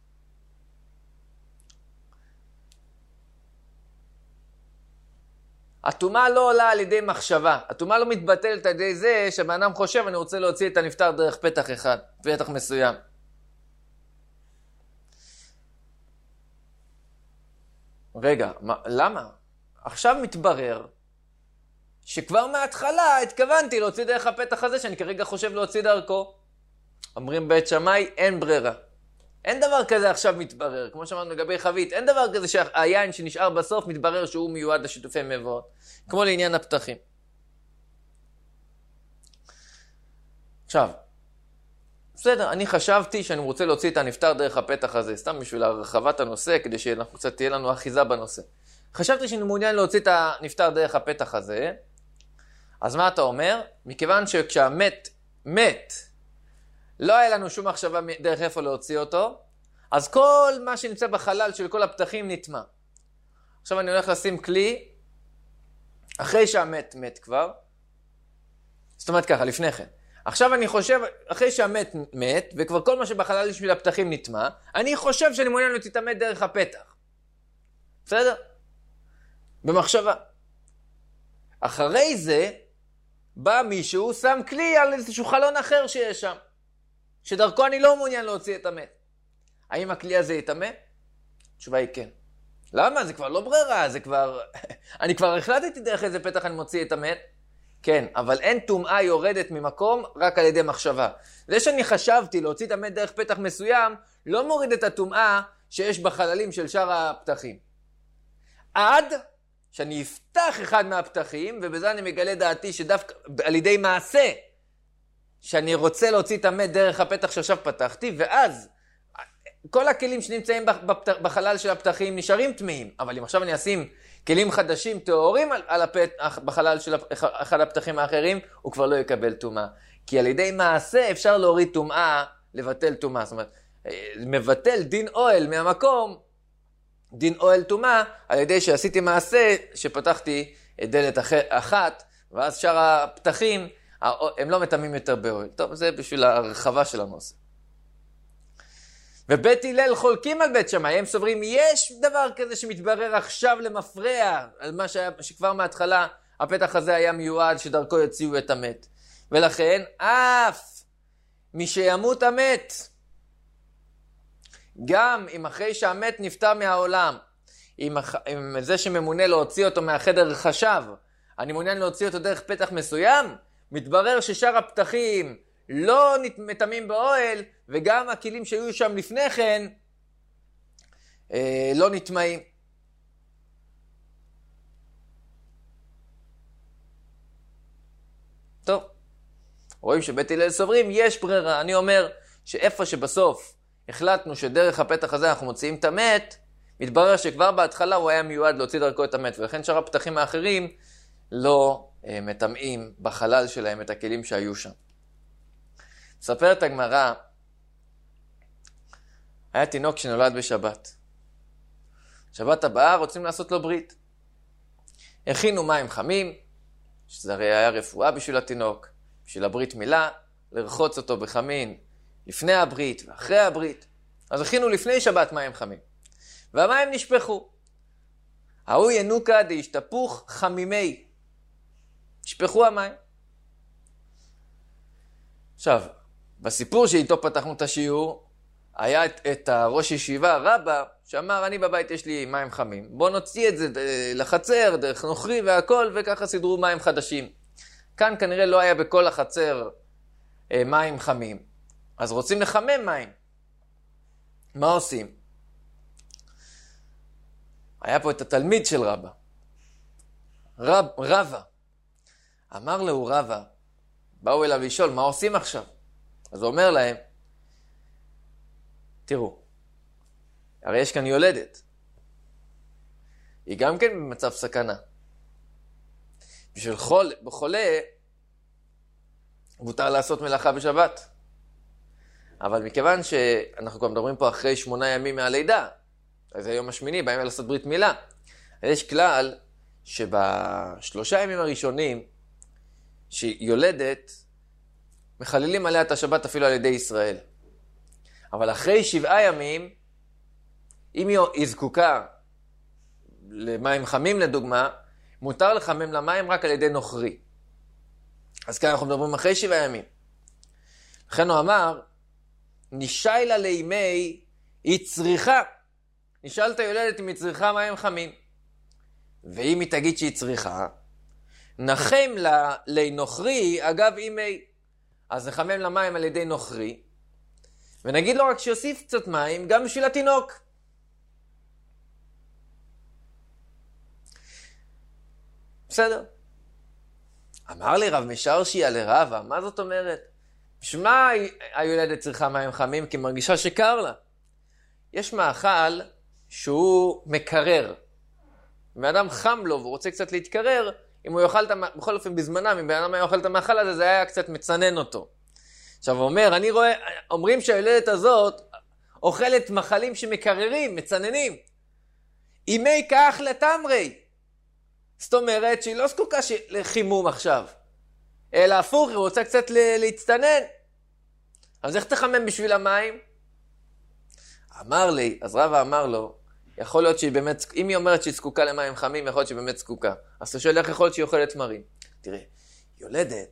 הטומאה לא עולה על ידי מחשבה. הטומאה לא מתבטלת על ידי זה שבאדם חושב, אני רוצה להוציא את הנפטר דרך פתח אחד, פתח מסוים. רגע, למה? עכשיו מתברר שכבר מההתחלה התכוונתי להוציא דרך הפתח הזה שאני כרגע חושב להוציא דרכו. אומרים בית שמאי, אין ברירה. אין דבר כזה עכשיו מתברר, כמו שאמרנו לגבי חבית, אין דבר כזה שהיין שנשאר בסוף מתברר שהוא מיועד לשיתופי מבואות, כמו לעניין הפתחים. עכשיו, בסדר, אני חשבתי שאני רוצה להוציא את הנפטר דרך הפתח הזה, סתם בשביל הרחבת הנושא, כדי שקצת תהיה לנו אחיזה בנושא. חשבתי שאני מעוניין להוציא את הנפטר דרך הפתח הזה, אז מה אתה אומר? מכיוון שכשהמת מת, לא היה לנו שום מחשבה דרך איפה להוציא אותו, אז כל מה שנמצא בחלל של כל הפתחים נטמע. עכשיו אני הולך לשים כלי, אחרי שהמת מת כבר, זאת אומרת ככה, לפני כן. עכשיו אני חושב, אחרי שהמת מת, וכבר כל מה שבחלל של הפתחים נטמע, אני חושב שאני מעוניין להוציא את המת דרך הפתח. בסדר? במחשבה. אחרי זה, בא מישהו, שם כלי על איזשהו חלון אחר שיש שם. שדרכו אני לא מעוניין להוציא את המת. האם הכלי הזה יטמא? התשובה היא כן. למה? זה כבר לא ברירה, זה כבר... אני כבר החלטתי דרך איזה פתח אני מוציא את המת. כן, אבל אין טומאה יורדת ממקום רק על ידי מחשבה. זה שאני חשבתי להוציא את המת דרך פתח מסוים, לא מוריד את הטומאה שיש בחללים של שאר הפתחים. עד שאני אפתח אחד מהפתחים, ובזה אני מגלה דעתי שדווקא על ידי מעשה, שאני רוצה להוציא את המת דרך הפתח שעכשיו פתחתי, ואז כל הכלים שנמצאים בחלל של הפתחים נשארים טמאים, אבל אם עכשיו אני אשים כלים חדשים, טהורים על הפתח, בחלל של אחד הפתחים האחרים, הוא כבר לא יקבל טומאה. כי על ידי מעשה אפשר להוריד טומאה, לבטל טומאה. זאת אומרת, מבטל דין אוהל מהמקום, דין אוהל טומאה, על ידי שעשיתי מעשה שפתחתי דלת אחת, ואז שאר הפתחים, הם לא מטמאים יותר באוהל. טוב, זה בשביל הרחבה של הנושא. ובית הלל חולקים על בית שמאי, הם סוברים, יש דבר כזה שמתברר עכשיו למפרע, על מה שכבר מההתחלה הפתח הזה היה מיועד שדרכו יוציאו את המת. ולכן, אף מי שימות המת, גם אם אחרי שהמת נפטר מהעולם, אם זה שממונה להוציא אותו מהחדר חשב, אני מעוניין להוציא אותו דרך פתח מסוים, מתברר ששאר הפתחים לא מטמאים באוהל, וגם הכלים שהיו שם לפני כן לא נטמאים. טוב, רואים שבית הלל סוברים, יש ברירה. אני אומר שאיפה שבסוף החלטנו שדרך הפתח הזה אנחנו מוציאים את המת, מתברר שכבר בהתחלה הוא היה מיועד להוציא דרכו את המת, ולכן שאר הפתחים האחרים לא מטמאים בחלל שלהם את הכלים שהיו שם. מספרת הגמרא, היה תינוק שנולד בשבת. שבת הבאה רוצים לעשות לו ברית. הכינו מים חמים, שזה הרי היה רפואה בשביל התינוק, בשביל הברית מילה, לרחוץ אותו בחמין לפני הברית ואחרי הברית. אז הכינו לפני שבת מים חמים. והמים נשפכו. ההוא ינוקה דהשתפוך חמימי. נשפכו המים. עכשיו, בסיפור שאיתו פתחנו את השיעור, היה את הראש ישיבה רבא, שאמר, אני בבית יש לי מים חמים, בוא נוציא את זה לחצר, דרך נוכרי והכל, וככה סידרו מים חדשים. כאן כנראה לא היה בכל החצר מים חמים, אז רוצים לחמם מים. מה עושים? היה פה את התלמיד של רבא, רבא. אמר לו רבא, באו אליו לשאול, מה עושים עכשיו? אז הוא אומר להם, תראו, הרי יש כאן יולדת. היא גם כן במצב סכנה. בשביל בחולה, מותר לעשות מלאכה בשבת. אבל מכיוון שאנחנו כבר מדברים פה אחרי 8 ימים מהלידה, אז זה היום השמיני, באים לעשות ברית מילה. יש כלל שב3 ימים הראשונים שהיא יולדת, מחללים עליה את השבת אפילו על ידי ישראל. אבל אחרי 7 ימים, אם היא זקוקה למים חמים לדוגמה, מותר לחמם למים רק על ידי נוכרי. אז כאן אנחנו מדברים אחרי 7 ימים. לכן הוא אמר, נשאל לה לימי, היא צריכה. נשאל את היולדת אם היא צריכה מים חמים. ואם היא תגיד שהיא צריכה, נחם לה לנוכרי אגב אימי. אז נחמם למים על ידי נוכרי, ונגיד לו רק שיוסיף קצת מים גם בשביל התינוק. בסדר. אמר לי רב משרשיה לרבה, מה זאת אומרת? בשמה היולדת צריכה מים חמים כי מרגישה שקר לה. יש מאכל שהוא מקרר. אם האדם חם לו והוא רוצה קצת להתקרר, אם הוא יאכל בכל אופן בזמנם, אם האדם היה אוכל את המאכל הזה, זה היה קצת מצנן אותו. עכשיו הוא אומר, אומרים שהילדת הזאת אוכלת מחלים שמקררים, מצננים. אימי כך לתמרי. זאת אומרת שהיא לא זקוקה לחימום עכשיו. אלא הפוך, היא רוצה קצת להצטנן. אז איך תחמם בשביל המים? אמר לי, אז רבא אמר לו, יכול להיות שהיא באמת, אם היא אומרת שהיא זקוקה למים חמים, יכול להיות שהיא באמת זקוקה. אז אתה שואל איך יכול להיות שהיא אוכלת תמרים. תראה, יולדת,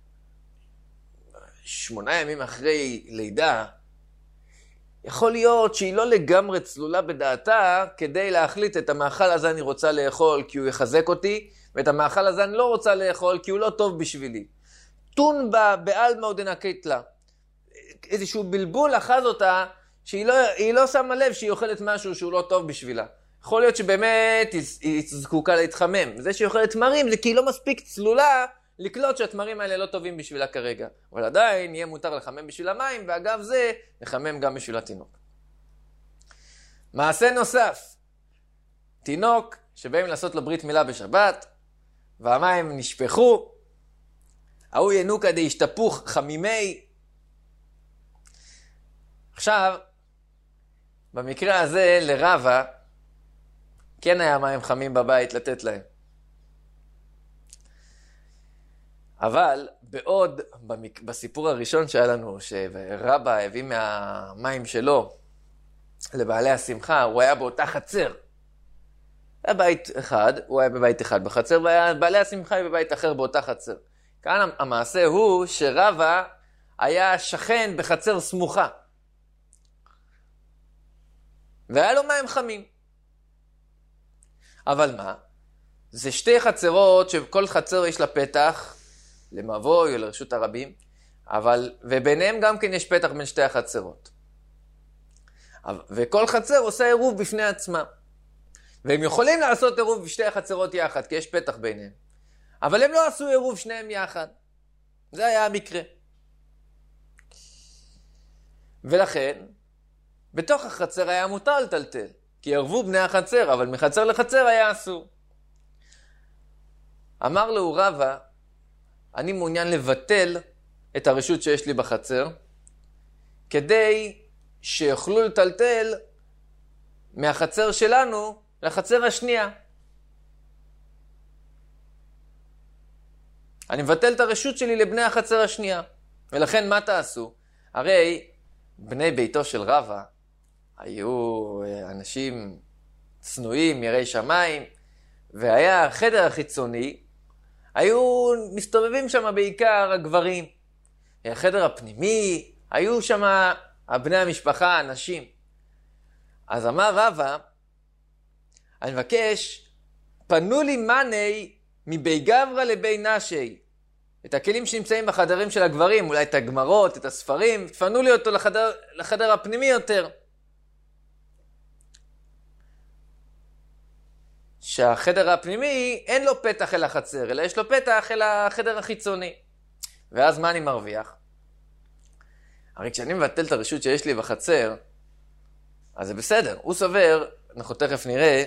8 ימים אחרי לידה, יכול להיות שהיא לא לגמרי צלולה בדעתה, כדי להחליט את המאכל הזה אני רוצה לאכול כי הוא יחזק אותי, ואת המאכל הזה אני לא רוצה לאכול כי הוא לא טוב בשבילי. תון בה בעלמא ודנקית לה. איזשהו בלבול אחז אותה, שהיא לא שמה לב שהיא אוכלת משהו שהוא לא טוב בשבילה. יכול להיות שבאמת היא זקוקה להתחמם. זה שהיא אוכלת תמרים זה כי היא לא מספיק צלולה לקלוט שהתמרים האלה לא טובים בשבילה כרגע. אבל עדיין יהיה מותר לחמם בשביל המים, ואגב זה לחמם גם בשביל התינוק. מעשה נוסף. תינוק שבאים לעשות לו ברית מילה בשבת, והמים נשפכו, ההוא ינוקא דהשתפוך חמימי. עכשיו, במקרה הזה לרבה, כן היה מים חמים בבית לתת להם. אבל בעוד בסיפור הראשון שהיה לנו, שרבה הביא מהמים שלו לבעלי השמחה, הוא היה באותה חצר. היה בית אחד, הוא היה בבית אחד בחצר, ובעלי השמחה היה בבית אחר באותה חצר. כאן המעשה הוא שרבה היה שכן בחצר סמוכה. והיה לו מים חמים. אבל מה? זה 2 חצרות שכל חצר יש לה פתח, למבוי או לרשות הרבים, וביניהם גם כן יש פתח בין 2 החצרות. וכל חצר עושה עירוב בפני עצמה. והם יכולים לעשות עירוב ב2 החצרות יחד, כי יש פתח ביניהם. אבל הם לא עשו עירוב שניהם יחד. זה היה המקרה. ולכן, בתוך החצר היה מותר לטלטל, כי ערבו בני החצר, אבל מחצר לחצר היה אסור. אמר לו רבה, אני מעוניין לבטל את הרשות שיש לי בחצר, כדי שיוכלו לטלטל מהחצר שלנו לחצר השנייה. אני מבטל את הרשות שלי לבני החצר השנייה. ולכן מה תעשו? הרי בני ביתו של רבה היו אנשים צנועים, יראי שמיים, והיה החדר החיצוני, היו מסתובבים שם בעיקר הגברים. החדר הפנימי, היו שם בני המשפחה, האנשים. אז אמר רבה, אני מבקש, פנו לי מני מבי גברא לבי נשי. את הכלים שנמצאים בחדרים של הגברים, אולי את הגמרות, את הספרים, תפנו לי אותו לחדר הפנימי יותר. שהחדר הפנימי אין לו פתח אל החצר, אלא יש לו פתח אל החדר החיצוני. ואז מה אני מרוויח? הרי כשאני מבטל את הרשות שיש לי בחצר, אז זה בסדר. הוא סובר, אנחנו תכף נראה,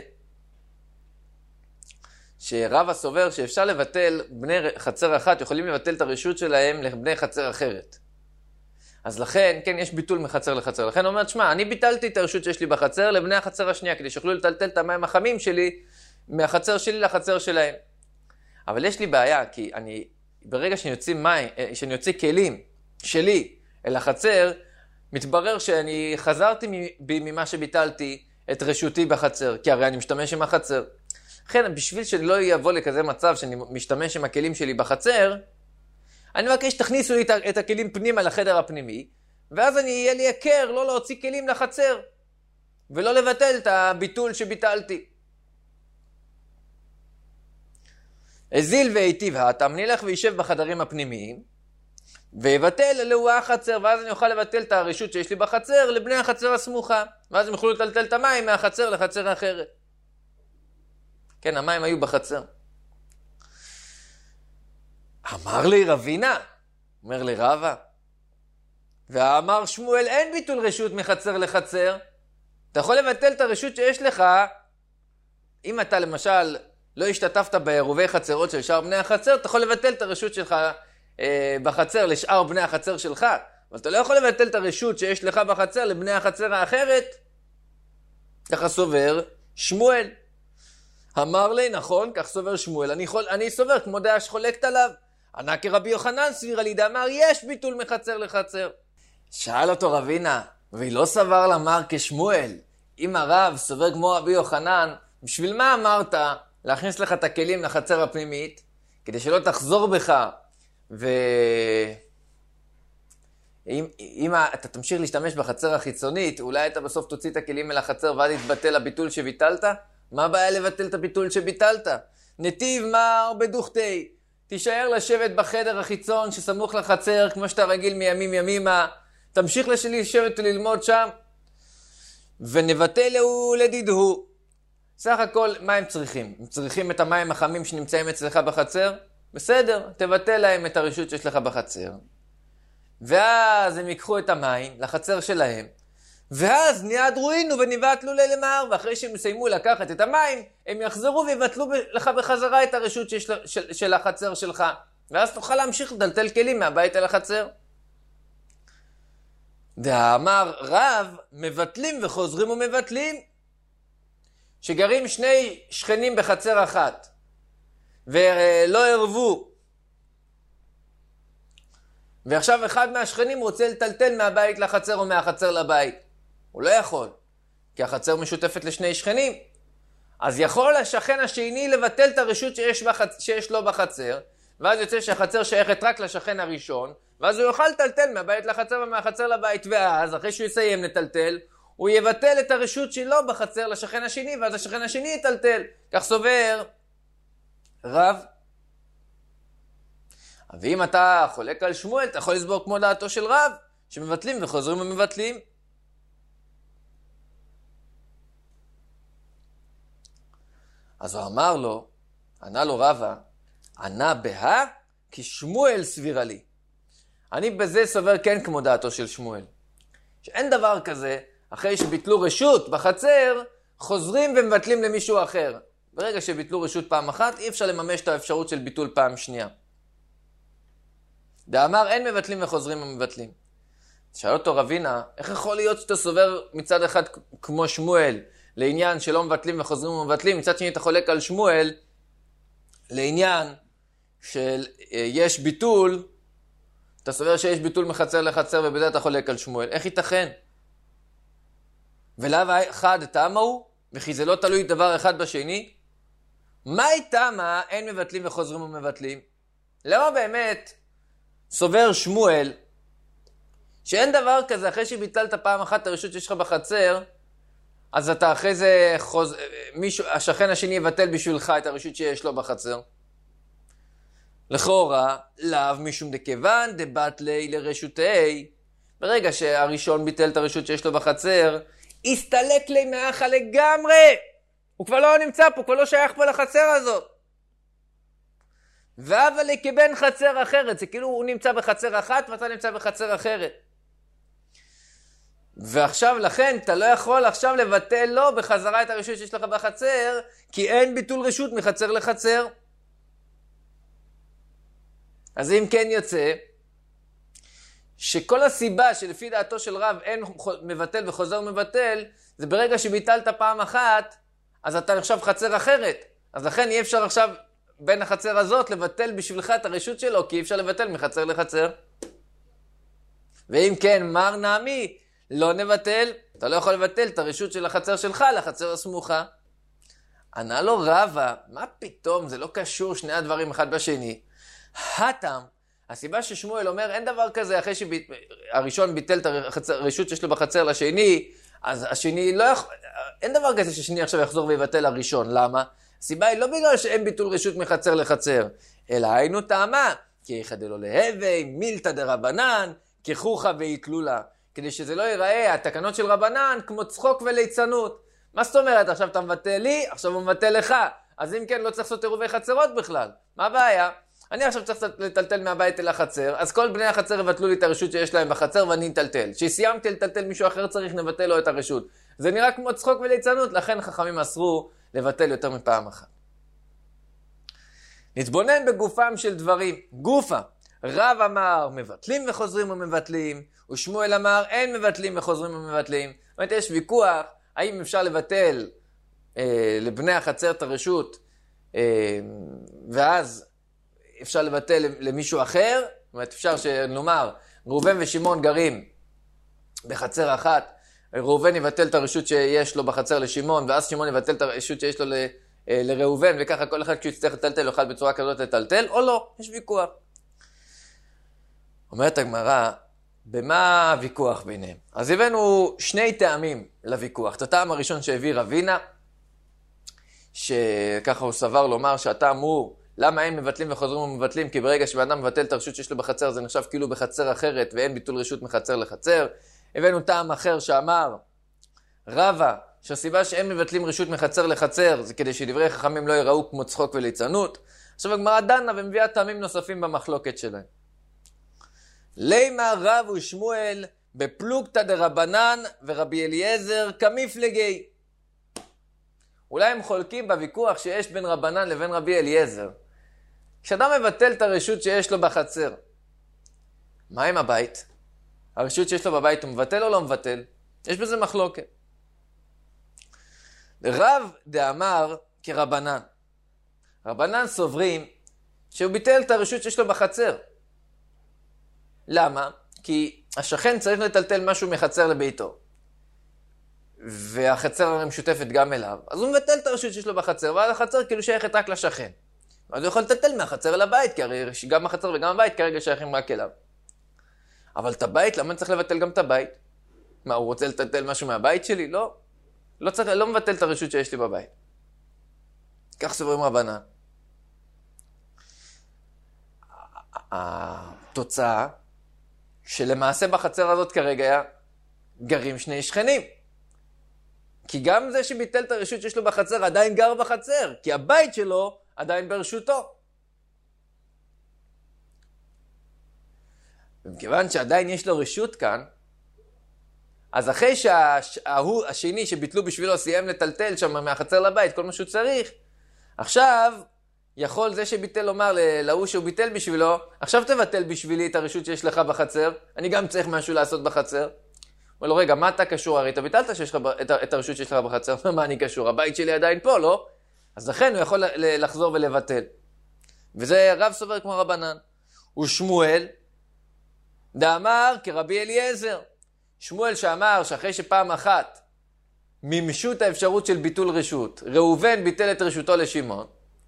שרבה סובר שאפשר לבטל, בני חצר אחת יכולים לבטל את הרשות שלהם לבני חצר אחרת. אז לכן, כן, יש ביטול מחצר לחצר. לכן הוא אומר, תשמע, אני ביטלתי את הרשות שיש לי בחצר לבני החצר השנייה, כדי שיוכלו לטלטל את המים החמים שלי מהחצר שלי לחצר שלהם. אבל יש לי בעיה, כי ברגע שאני יוציא כלים שלי אל החצר, מתברר שאני חזרתי ממה שביטלתי את רשותי בחצר, כי הרי אני משתמש עם החצר. לכן, בשביל שלא יבוא לכזה מצב שאני משתמש עם הכלים שלי בחצר, אני מבקש שתכניסו לי את הכלים פנימה לחדר הפנימי, ואז יהיה לי הכר לא להוציא כלים לחצר, ולא לבטל את הביטול שביטלתי. הזיל והיטיב האטם, נלך וישב בחדרים הפנימיים, ויבטל אלוהו החצר, ואז אני אוכל לבטל את הרשות שיש לי בחצר לבני החצר הסמוכה, ואז הם יוכלו לטלטל את המים מהחצר לחצר אחרת. כן, המים היו בחצר. אמר לי רבינה, אומר לי רבא, ואמר שמואל, אין ביטול רשות מחצר לחצר. אתה יכול לבטל את הרשות שיש לך, אם אתה למשל לא השתתפת בעירובי חצרות של שאר בני החצר, אתה יכול לבטל את הרשות שלך בחצר לשאר בני החצר שלך, אבל אתה לא יכול לבטל את הרשות שיש לך בחצר לבני החצר האחרת. ככה סובר שמואל. אמר לי, נכון, כך סובר שמואל, אני סובר כמו דעה שחולקת עליו. ענה כרבי יוחנן סביר על ידי, אמר, יש ביטול מחצר לחצר. שאל אותו רבינה, והיא לא סבר למר כשמואל. אם הרב סובר כמו רבי יוחנן, בשביל מה אמרת להכניס לך את הכלים לחצר הפנימית? כדי שלא תחזור בך, אם אתה תמשיך להשתמש בחצר החיצונית, אולי אתה בסוף תוציא את הכלים אל החצר ואז יתבטל הביטול שביטלת? מה הבעיה לבטל את הביטול שביטלת? נתיב מר בדוכתי, תישאר לשבת בחדר החיצון שסמוך לחצר, כמו שאתה רגיל מימים ימימה, תמשיך לשבת וללמוד שם, ונבטל הוא לדידהו. סך הכל, מה הם צריכים? הם צריכים את המים החמים שנמצאים אצלך בחצר? בסדר, תבטל להם את הרשות שיש לך בחצר. ואז הם ייקחו את המים לחצר שלהם, ואז ניעדרו אינו ונבטלו למהר, ואחרי שהם יסיימו לקחת את המים, הם יחזרו ויבטלו לך בחזרה את הרשות של החצר שלך, ואז תוכל להמשיך לדלתל כלים מהבית אל החצר. ואמר רב, מבטלים וחוזרים ומבטלים, שגרים שני שכנים בחצר אחת, ולא ערבו, ועכשיו אחד מהשכנים רוצה לטלטל מהבית לחצר או מהחצר לבית. הוא לא יכול, כי החצר משותפת לשני שכנים. אז יכול השכן השני לבטל את הרשות שיש לו בחצר, ואז יוצא שהחצר שייכת רק לשכן הראשון, ואז הוא יוכל לטלטל מהבית לחצר ומהחצר לבית, ואז אחרי שהוא יסיים לטלטל, הוא יבטל את הרשות שלו בחצר לשכן השני, ואז השכן השני יטלטל. כך סובר רב. ואם אתה חולק על שמואל, אתה יכול לסבור כמו דעתו של רב, שמבטלים וחוזרים ומבטלים. אז הוא אמר לו, ענה לו רבא, ענה בה כי שמואל סבירה לי. אני בזה סובר כן כמו דעתו של שמואל. שאין דבר כזה, אחרי שביטלו רשות בחצר, חוזרים ומבטלים למישהו אחר. ברגע שביטלו רשות פעם אחת, אי אפשר לממש את האפשרות של ביטול פעם שנייה. דאמר אין מבטלים וחוזרים ומבטלים. שאל אותו רבינה, איך יכול להיות שאתה סובר מצד אחד כמו שמואל, לעניין שלא מבטלים וחוזרים ומבטלים, מצד שני אתה חולק על שמואל, לעניין של יש ביטול, אתה סובר שיש ביטול מחצר לחצר ובזה אתה חולק על שמואל. איך ייתכן? ולאו אחד תמה הוא, וכי זה לא תלוי דבר אחד בשני? מה תמה אין מבטלים וחוזרים ומבטלים? למה באמת סובר שמואל שאין דבר כזה אחרי שביטלת פעם אחת את הרשות שיש לך בחצר, אז אתה אחרי זה השכן השני יבטל בשבילך את הרשות שיש לו בחצר? לכאורה, לאו משום דכיוון דבטלי לרשותי. ברגע שהראשון ביטל את הרשות שיש לו בחצר, הסתלק לי מאחה לגמרי. הוא כבר לא נמצא פה, כבר לא שייך פה לחצר הזאת. אבל כבן חצר אחרת, זה כאילו הוא נמצא בחצר אחת ואתה נמצא בחצר אחרת. ועכשיו לכן אתה לא יכול עכשיו לבטל לו בחזרה את הרשות שיש לך בחצר, כי אין ביטול רשות מחצר לחצר. אז אם כן יוצא, שכל הסיבה שלפי דעתו של רב אין מבטל וחוזר מבטל, זה ברגע שביטלת פעם אחת, אז אתה נחשב חצר אחרת. אז לכן אי אפשר עכשיו בין החצר הזאת לבטל בשבילך את הרשות שלו, כי אי אפשר לבטל מחצר לחצר. ואם כן, מר נעמי, לא נבטל, אתה לא יכול לבטל את הרשות של החצר שלך לחצר הסמוכה. ענה לו רבא, מה פתאום, זה לא קשור שני הדברים אחד בשני. הטעם, הסיבה ששמואל אומר, אין דבר כזה, אחרי שהראשון ביטל את הרשות שיש לו בחצר לשני, אז השני לא יכול, אין דבר כזה ששני עכשיו יחזור ויבטל הראשון. למה? הסיבה היא לא בגלל שאין ביטול רשות מחצר לחצר, אלא היינו טעמה, כי יחדלו להווי, מילתא דרבנן, כחוכה והתלולה. כדי שזה לא ייראה, התקנות של רבנן, כמו צחוק וליצנות. מה זאת אומרת? עכשיו אתה מבטל לי, עכשיו הוא מבטל לך. אז אם כן, לא צריך לעשות עירובי חצרות בכלל. מה הבעיה? אני עכשיו צריך לטלטל מהבית אל החצר, אז כל בני החצר יבטלו לי את הרשות שיש להם בחצר ואני נטלטל. כשסיימתי לטלטל מישהו אחר צריך נבטל לו את הרשות. זה נראה כמו צחוק וליצנות, לכן חכמים אסרו לבטל יותר מפעם אחת. נתבונן בגופם של דברים. גופה, רב אמר מבטלים וחוזרים ומבטלים, ושמואל אמר אין מבטלים וחוזרים ומבטלים. זאת אומרת, יש ויכוח האם אפשר לבטל לבני החצר את הרשות, ואז אפשר לבטל למישהו אחר. זאת אומרת, אפשר שנאמר, ראובן ושמעון גרים בחצר אחת, ראובן יבטל את הרשות שיש לו בחצר לשמעון, ואז שמעון יבטל את הרשות שיש לו לראובן, וככה כל אחד כשיצטרך לטלטל יוכל בצורה כזאת לטלטל, או לא, יש ויכוח. אומרת הגמרא, במה הוויכוח ביניהם? אז הבאנו שני טעמים לוויכוח. את הטעם הראשון שהביא רבינה, שככה הוא סבר לומר שהטעם הוא, למה הם מבטלים וחוזרים ומבטלים? כי ברגע שבאדם מבטל את הרשות שיש לו בחצר, זה נחשב כאילו בחצר אחרת, ואין ביטול רשות מחצר לחצר. הבאנו טעם אחר שאמר, רבא, שהסיבה שהם מבטלים רשות מחצר לחצר, זה כדי שדברי חכמים לא יראו כמו צחוק וליצנות. עכשיו הגמרא דנה ומביאה טעמים נוספים במחלוקת שלהם. לימה רב ושמואל בפלוגתא דרבנן ורבי אליעזר כמפלגי. אולי הם חולקים בוויכוח שיש בין רבנן לבין רבי אליעזר. כשאדם מבטל את הרשות שיש לו בחצר, מה עם הבית? הרשות שיש לו בבית הוא מבטל או לא מבטל? יש בזה מחלוקת. רב דאמר כרבנן. רבנן סוברים שהוא ביטל את הרשות שיש לו בחצר. למה? כי השכן צריך לטלטל משהו מחצר לביתו. והחצר הרי משותפת גם אליו. אז הוא מבטל את הרשות שיש לו בחצר, ואז החצר כאילו שייכת רק לשכן. אז הוא יכול לטלטל מהחצר אל הבית, כי הרי גם החצר וגם הבית כרגע שייכים רק אליו. אבל את הבית, למה אני צריך לבטל גם את הבית? מה, הוא רוצה לטלטל משהו מהבית שלי? לא. לא מבטל את הרשות שיש לי בבית. כך סוברים רבנן. התוצאה, שלמעשה בחצר הזאת כרגע גרים שני שכנים. כי גם זה שביטל את הרשות שיש לו בחצר עדיין גר בחצר, כי הבית שלו עדיין ברשותו. ומכיוון שעדיין יש לו רשות כאן, אז אחרי שהשני שביטלו בשבילו סיים לטלטל שם מהחצר לבית, כל מה שהוא צריך, עכשיו יכול זה שביטל לומר להוא שהוא ביטל בשבילו, עכשיו תבטל בשבילי את הרשות שיש לך בחצר, אני גם צריך משהו לעשות בחצר. אומר לו, רגע, מה אתה קשור? הרי אתה ביטלת שיש לך את הרשות שיש לך בחצר, מה אני קשור? הבית שלי עדיין פה, לא? אז לכן הוא יכול לחזור ולבטל. וזה רב סובר כמו רבנן. ושמואל דאמר כרבי אליעזר. שמואל שאמר שאחרי שפעם אחת מימשו את האפשרות של ביטול רשות, ראובן ביטל את רשותו לשמעון,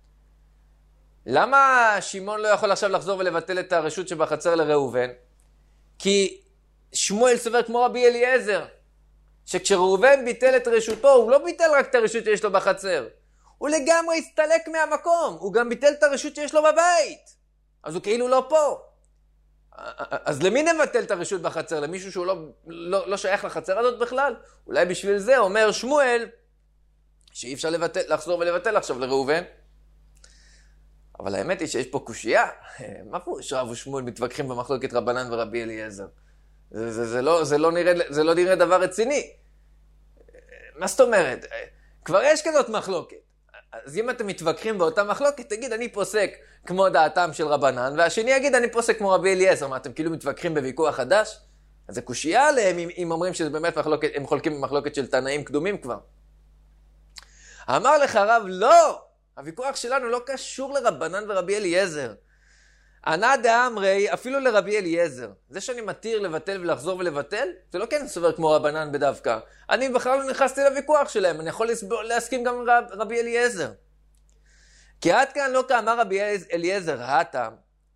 למה שמעון לא יכול עכשיו לחזור ולבטל את הרשות שבחצר לראובן? כי שמואל סובר כמו רבי אליעזר, שכשראובן ביטל את רשותו, הוא לא ביטל רק את הרשות שיש לו בחצר, הוא לגמרי הסתלק מהמקום, הוא גם ביטל את הרשות שיש לו בבית, אז הוא כאילו לא פה. אז למי נבטל את הרשות בחצר? למישהו שהוא לא שייך לחצר הזאת בכלל? אולי בשביל זה אומר שמואל שאי אפשר לחזור ולבטל עכשיו לראובן. אבל האמת היא שיש פה קושייה. מה פה רב ושמואל מתווכחים במחלוקת רבנן ורבי אליעזר? זה לא נראה דבר רציני. מה זאת אומרת? כבר יש כזאת מחלוקת. אז אם אתם מתווכחים באותה מחלוקת, תגיד, אני פוסק כמו דעתם של רבנן, והשני יגיד, אני פוסק כמו רבי אליעזר. מה, אתם כאילו מתווכחים בוויכוח חדש? אז זה קושייה עליהם אם אומרים שזה באמת מחלוקת, הם חולקים במחלוקת של תנאים קדומים כבר. אמר לך הרב, לא! הוויכוח שלנו לא קשור לרבנן ורבי אליעזר. ענה דאמרי, אפילו לרבי אליעזר. זה שאני מתיר לבטל ולחזור ולבטל, זה לא כן סובר כמו רבנן בדווקא. אני בכלל לא נכנסתי לוויכוח שלהם, אני יכול להסכים גם עם רבי אליעזר. כי עד כאן לא כאמר רבי אליעזר, הטעם.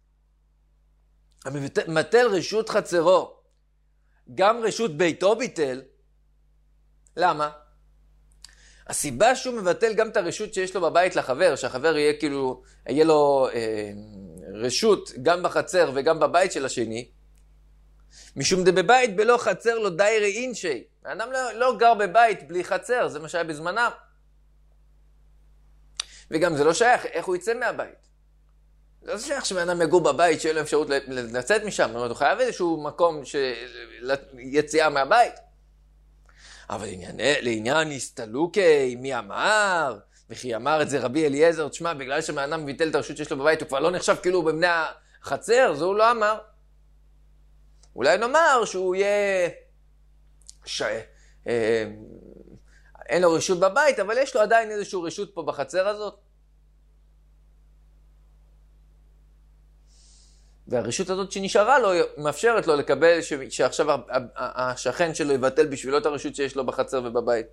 המבטל רשות חצרו, גם רשות ביתו ביטל. למה? הסיבה שהוא מבטל גם את הרשות שיש לו בבית לחבר, שהחבר יהיה לו רשות גם בחצר וגם בבית של השני, משום דבבית בלא חצר לו דיירי אינשי. האדם לא גר בבית בלי חצר, זה מה שהיה בזמנם. וגם זה לא שייך, איך הוא יצא מהבית? זה לא שייך שבאדם יגור בבית, שאין לו אפשרות לצאת משם, זאת אומרת, הוא חייב איזשהו מקום יציאה מהבית. אבל לעניין הסתלוקי, מי אמר? וכי אמר את זה רבי אליעזר, תשמע, בגלל שמאדם ביטל את הרשות שיש לו בבית, הוא כבר לא נחשב כאילו במני החצר, זה הוא לא אמר. אולי נאמר שהוא יהיה... אין לו רשות בבית, אבל יש לו עדיין איזשהו רשות פה בחצר הזאת. והרשות הזאת שנשארה לו, מאפשרת לו לקבל שעכשיו השכן שלו יבטל בשבילו את הרשות שיש לו בחצר ובבית.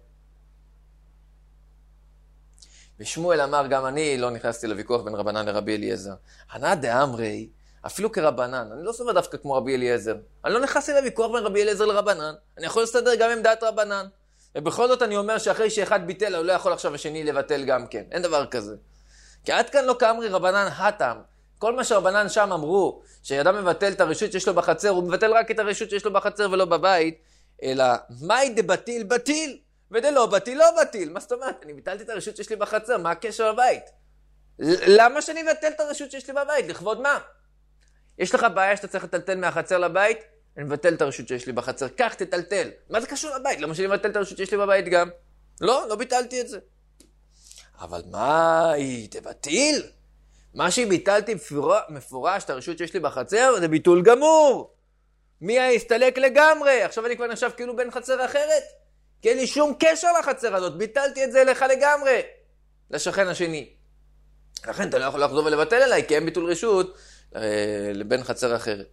ושמואל אמר, גם אני לא נכנסתי לוויכוח בין רבנן לרבי אליעזר. ענה דאמרי, אפילו כרבנן, אני לא סובר דווקא כמו רבי אליעזר. אני לא נכנסתי לוויכוח בין רבי אליעזר לרבנן. אני יכול להסתדר גם עם דעת רבנן. ובכל זאת אני אומר שאחרי שאחד ביטל, הוא לא יכול עכשיו השני לבטל גם כן. אין דבר כזה. כי עד כאן לא כאמרי רבנן הטעם. כל מה שרבנן שם אמרו, שאדם מבטל את הרשות שיש לו בחצר, הוא מבטל רק את הרשות שיש לו בחצר ולא בבית, אלא מאי דבטיל בטיל, ודלא בטיל לא בטיל. מה זאת אומרת? אני ביטלתי את הרשות שיש לי בחצר, מה הקשר לבית? למה שאני מבטל את הרשות שיש לי בבית? לכבוד מה? יש לך בעיה שאתה צריך לטלטל מהחצר לבית? אני מבטל את הרשות שיש לי בחצר, כך תטלטל. מה זה קשור לבית? למה שאני מבטל את הרשות שיש לי בבית גם? לא ביטלתי את זה. אבל מאי דבטיל? מה שביטלתי מפורש את הרשות שיש לי בחצר, זה ביטול גמור. מי הסתלק לגמרי? עכשיו אני כבר נחשב כאילו בין חצר אחרת. כי אין לי שום קשר לחצר הזאת, ביטלתי את זה לך לגמרי. לשכן השני. לכן אתה לא יכול לחזור ולבטל אליי, כי אין ביטול רשות לבין חצר אחרת.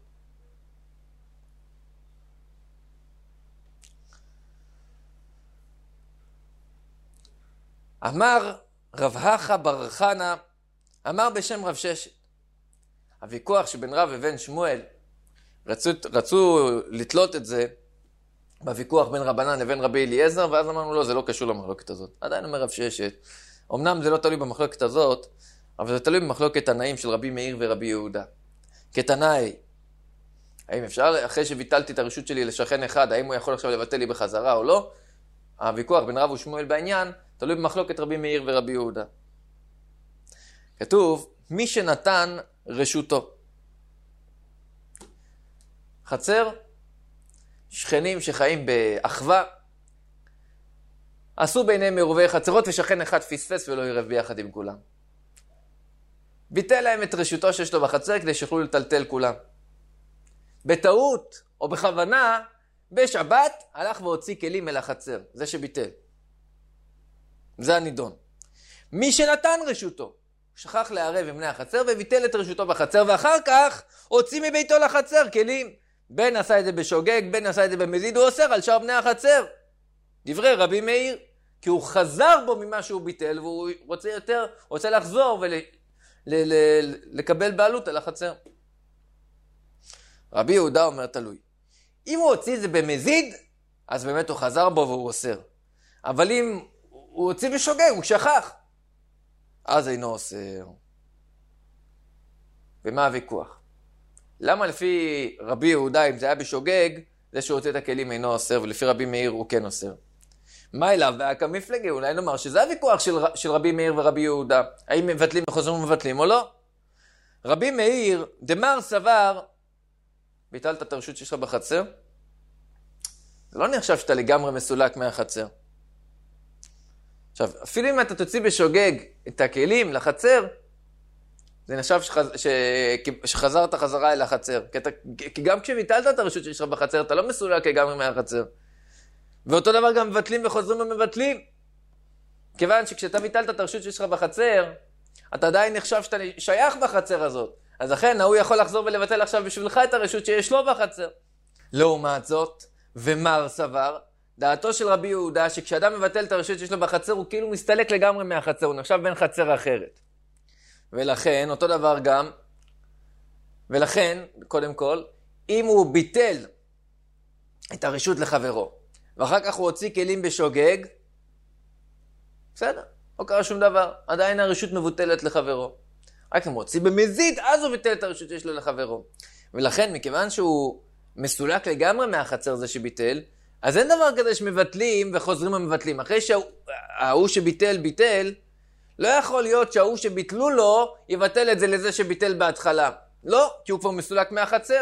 אמר רב הכה בר חנה, אמר בשם רב ששת. הוויכוח שבין רב ובין שמואל, רצו לתלות את זה בוויכוח בין רבנן לבין רבי אליעזר, ואז אמרנו לא, זה לא קשור למחלוקת הזאת. עדיין אומר רב ששת, אמנם זה לא תלוי במחלוקת הזאת, אבל זה תלוי במחלוקת תנאים של רבי מאיר ורבי יהודה. כתנאי, האם אפשר, אחרי שביטלתי את הרשות שלי לשכן אחד, האם הוא יכול עכשיו לבטל לי בחזרה או לא? הוויכוח בין רב ושמואל בעניין, תלוי במחלוקת רבי מאיר ורבי יהודה. כתוב, מי שנתן רשותו. חצר, שכנים שחיים באחווה, עשו ביניהם מרובי חצרות ושכן אחד פספס ולא ירב ביחד עם כולם. ביטל להם את רשותו שיש לו בחצר כדי שיוכלו לטלטל כולם. בטעות או בכוונה, בשבת הלך והוציא כלים אל החצר, זה שביטל. זה הנידון. מי שנתן רשותו, שכח לערב עם בני החצר וביטל את רשותו בחצר, ואחר כך הוציא מביתו לחצר כלים. בין עשה את זה בשוגג, בין עשה את זה במזיד, הוא אוסר על שאר בני החצר. דברי רבי מאיר, כי הוא חזר בו ממה שהוא ביטל, והוא רוצה לחזור ולקבל בעלות על החצר. רבי יהודה אומר תלוי. אם הוא הוציא את זה במזיד, אז באמת הוא חזר בו והוא אוסר. אבל אם הוא הוציא בשוגג, הוא שכח. אז אינו אוסר. ומה הוויכוח? למה לפי רבי יהודה, אם זה היה בשוגג, זה שהוא הוציא את הכלים אינו אוסר, ולפי רבי מאיר הוא כן אוסר? מה אליו? והכמפלגי, אולי נאמר שזה הוויכוח של רבי מאיר ורבי יהודה. האם מבטלים וחוזרים ומבטלים או לא? רבי מאיר, דמר סבר, ביטלת את הרשות שיש לך בחצר? זה לא נחשב שאתה לגמרי מסולק מהחצר. עכשיו, אפילו אם אתה תוציא בשוגג את הכלים לחצר, זה נחשב שחזרת חזרה אל החצר. כי גם כשביטלת את הרשות שיש לך בחצר, אתה לא מסולק לגמרי מהחצר. ואותו דבר גם מבטלים וחוזרים ומבטלים. כיוון שכשאתה ביטלת את הרשות שיש לך בחצר, אתה עדיין נחשב שאתה שייך בחצר הזאת. אז לכן, הוא יכול לחזור ולבטל עכשיו בשבילך את הרשות שיש לו בחצר. לעומת זאת, ומר סבר, דעתו של רבי יהודה, שכשאדם מבטל את הרשות שיש לו בחצר, הוא כאילו מסתלק לגמרי מהחצר, הוא נחשב בין חצר אחרת. ולכן, אותו דבר גם, ולכן, קודם כל, אם הוא ביטל את הרשות לחברו, ואחר כך הוא הוציא כלים בשוגג, בסדר, לא קרה שום דבר, עדיין הרשות מבוטלת לחברו. רק אם הוא הוציא במזיד, אז הוא ביטל את הרשות שיש לו לחברו. ולכן, מכיוון שהוא מסולק לגמרי מהחצר זה שביטל, אז אין דבר כזה שמבטלים וחוזרים ומבטלים. אחרי שההוא שביטל ביטל, לא יכול להיות שההוא שביטלו לו יבטל את זה לזה שביטל בהתחלה. לא, כי הוא כבר מסולק מהחצר.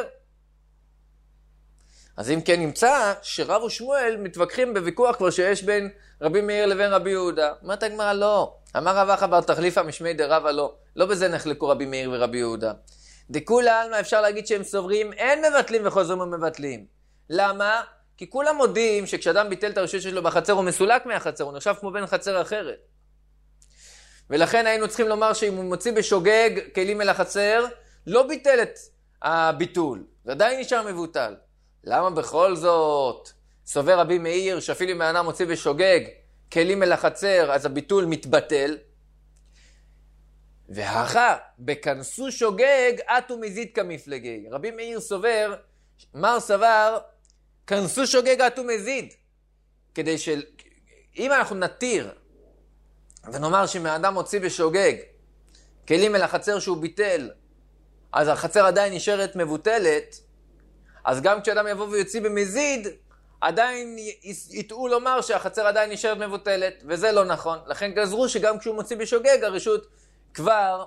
אז אם כן נמצא שרב ושמואל מתווכחים בוויכוח כבר שיש בין רבי מאיר לבין רבי יהודה. אומרת הגמרא לא. אמר רב אחא בר תחליפא משמי דרבא לא. לא בזה נחלקו רבי מאיר ורבי יהודה. דכולי עלמא אפשר להגיד שהם סוברים אין מבטלים וחוזרים ומבטלים. למה? כי כולם מודים שכשאדם ביטל את הרשות שלו בחצר הוא מסולק מהחצר, הוא נחשב כמו בין חצר אחרת. ולכן היינו צריכים לומר שאם הוא מוציא בשוגג כלים אל החצר, לא ביטל את הביטול, זה עדיין נשאר מבוטל. למה בכל זאת סובר רבי מאיר שאפילו אם האדם מוציא בשוגג כלים אל החצר, אז הביטול מתבטל? והכה, בכנסו שוגג, אתו מזיד כמפלגי. רבי מאיר סובר, מר סבר, כנסו שוגג אתו מזיד. כדי אם אנחנו נתיר, ונאמר שאם האדם מוציא בשוגג כלים אל החצר שהוא ביטל, אז החצר עדיין נשארת מבוטלת, אז גם כשאדם יבוא ויוציא במזיד, עדיין יטעו לומר שהחצר עדיין נשארת מבוטלת, וזה לא נכון. לכן גזרו שגם כשהוא מוציא בשוגג, הרשות כבר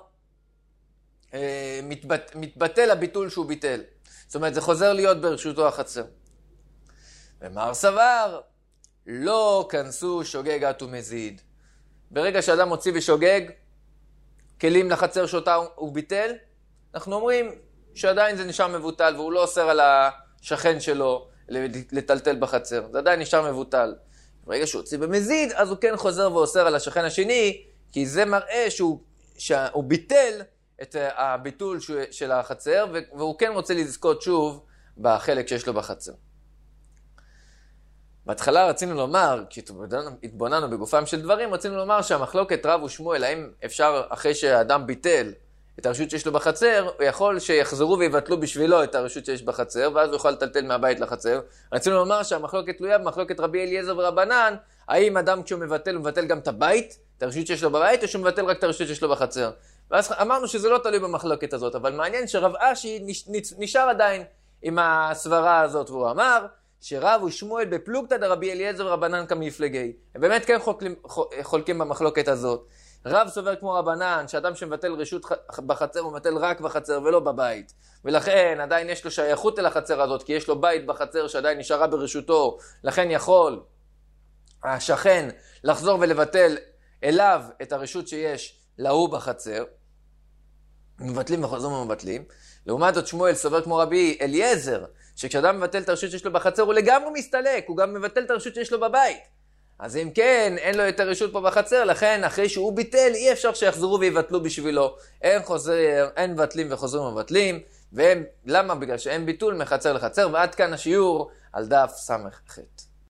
מתבטל הביטול שהוא ביטל. זאת אומרת, זה חוזר להיות ברשותו החצר. ומר סבר, לא כנסו שוגג אתו מזיד. ברגע שאדם מוציא בשוגג כלים לחצר שאותה הוא ביטל, אנחנו אומרים שעדיין זה נשאר מבוטל, והוא לא אוסר על השכן שלו לטלטל בחצר. זה עדיין נשאר מבוטל. ברגע שהוא הוציא במזיד, אז הוא כן חוזר ואוסר על השכן השני, כי זה מראה שהוא ביטל את הביטול של החצר, והוא כן רוצה לזכות שוב בחלק שיש לו בחצר. בהתחלה רצינו לומר, כשהתבוננו בגופם של דברים, רצינו לומר שהמחלוקת רב ושמואל, האם אפשר אחרי שהאדם ביטל את הרשות שיש לו בחצר, הוא יכול שיחזרו ויבטלו בשבילו את הרשות שיש בחצר, ואז הוא יכול לטלטל מהבית לחצר. רצינו לומר שהמחלוקת תלויה במחלוקת רבי אליעזר ורבנן, האם אדם כשהוא מבטל, הוא מבטל גם את הבית, את הרשות שיש לו בבית, או שהוא מבטל רק את הרשות שיש לו בחצר. ואז אמרנו שזה לא תלוי במחלוקת הזאת, אבל מעניין שרב אשי נשאר עדיין עם הסברה הזאת, והוא אמר שרב ושמואל בפלוגתא דרבי אליעזר ורבנן כמפלגי. הם באמת כן חולקים במחלוקת הזאת. רב סובר כמו רבנן, שאדם שמבטל רשות בחצר, הוא מבטל רק בחצר ולא בבית. ולכן עדיין יש לו שייכות אל החצר הזאת, כי יש לו בית בחצר שעדיין נשארה ברשותו. לכן יכול השכן לחזור ולבטל אליו את הרשות שיש להוא בחצר. מבטלים וחוזרים ומבטלים. לעומת זאת שמואל סובר כמו רבי אליעזר, שכשאדם מבטל את הרשות שיש לו בחצר, הוא לגמרי מסתלק, הוא גם מבטל את הרשות שיש לו בבית. אז אם כן, אין לו את הרשות פה בחצר, לכן אחרי שהוא ביטל, אי אפשר שיחזרו ויבטלו בשבילו. אין מבטלים וחוזרים ומבטלים, למה? בגלל שאין ביטול מחצר לחצר, ועד כאן השיעור על דף ס"ח.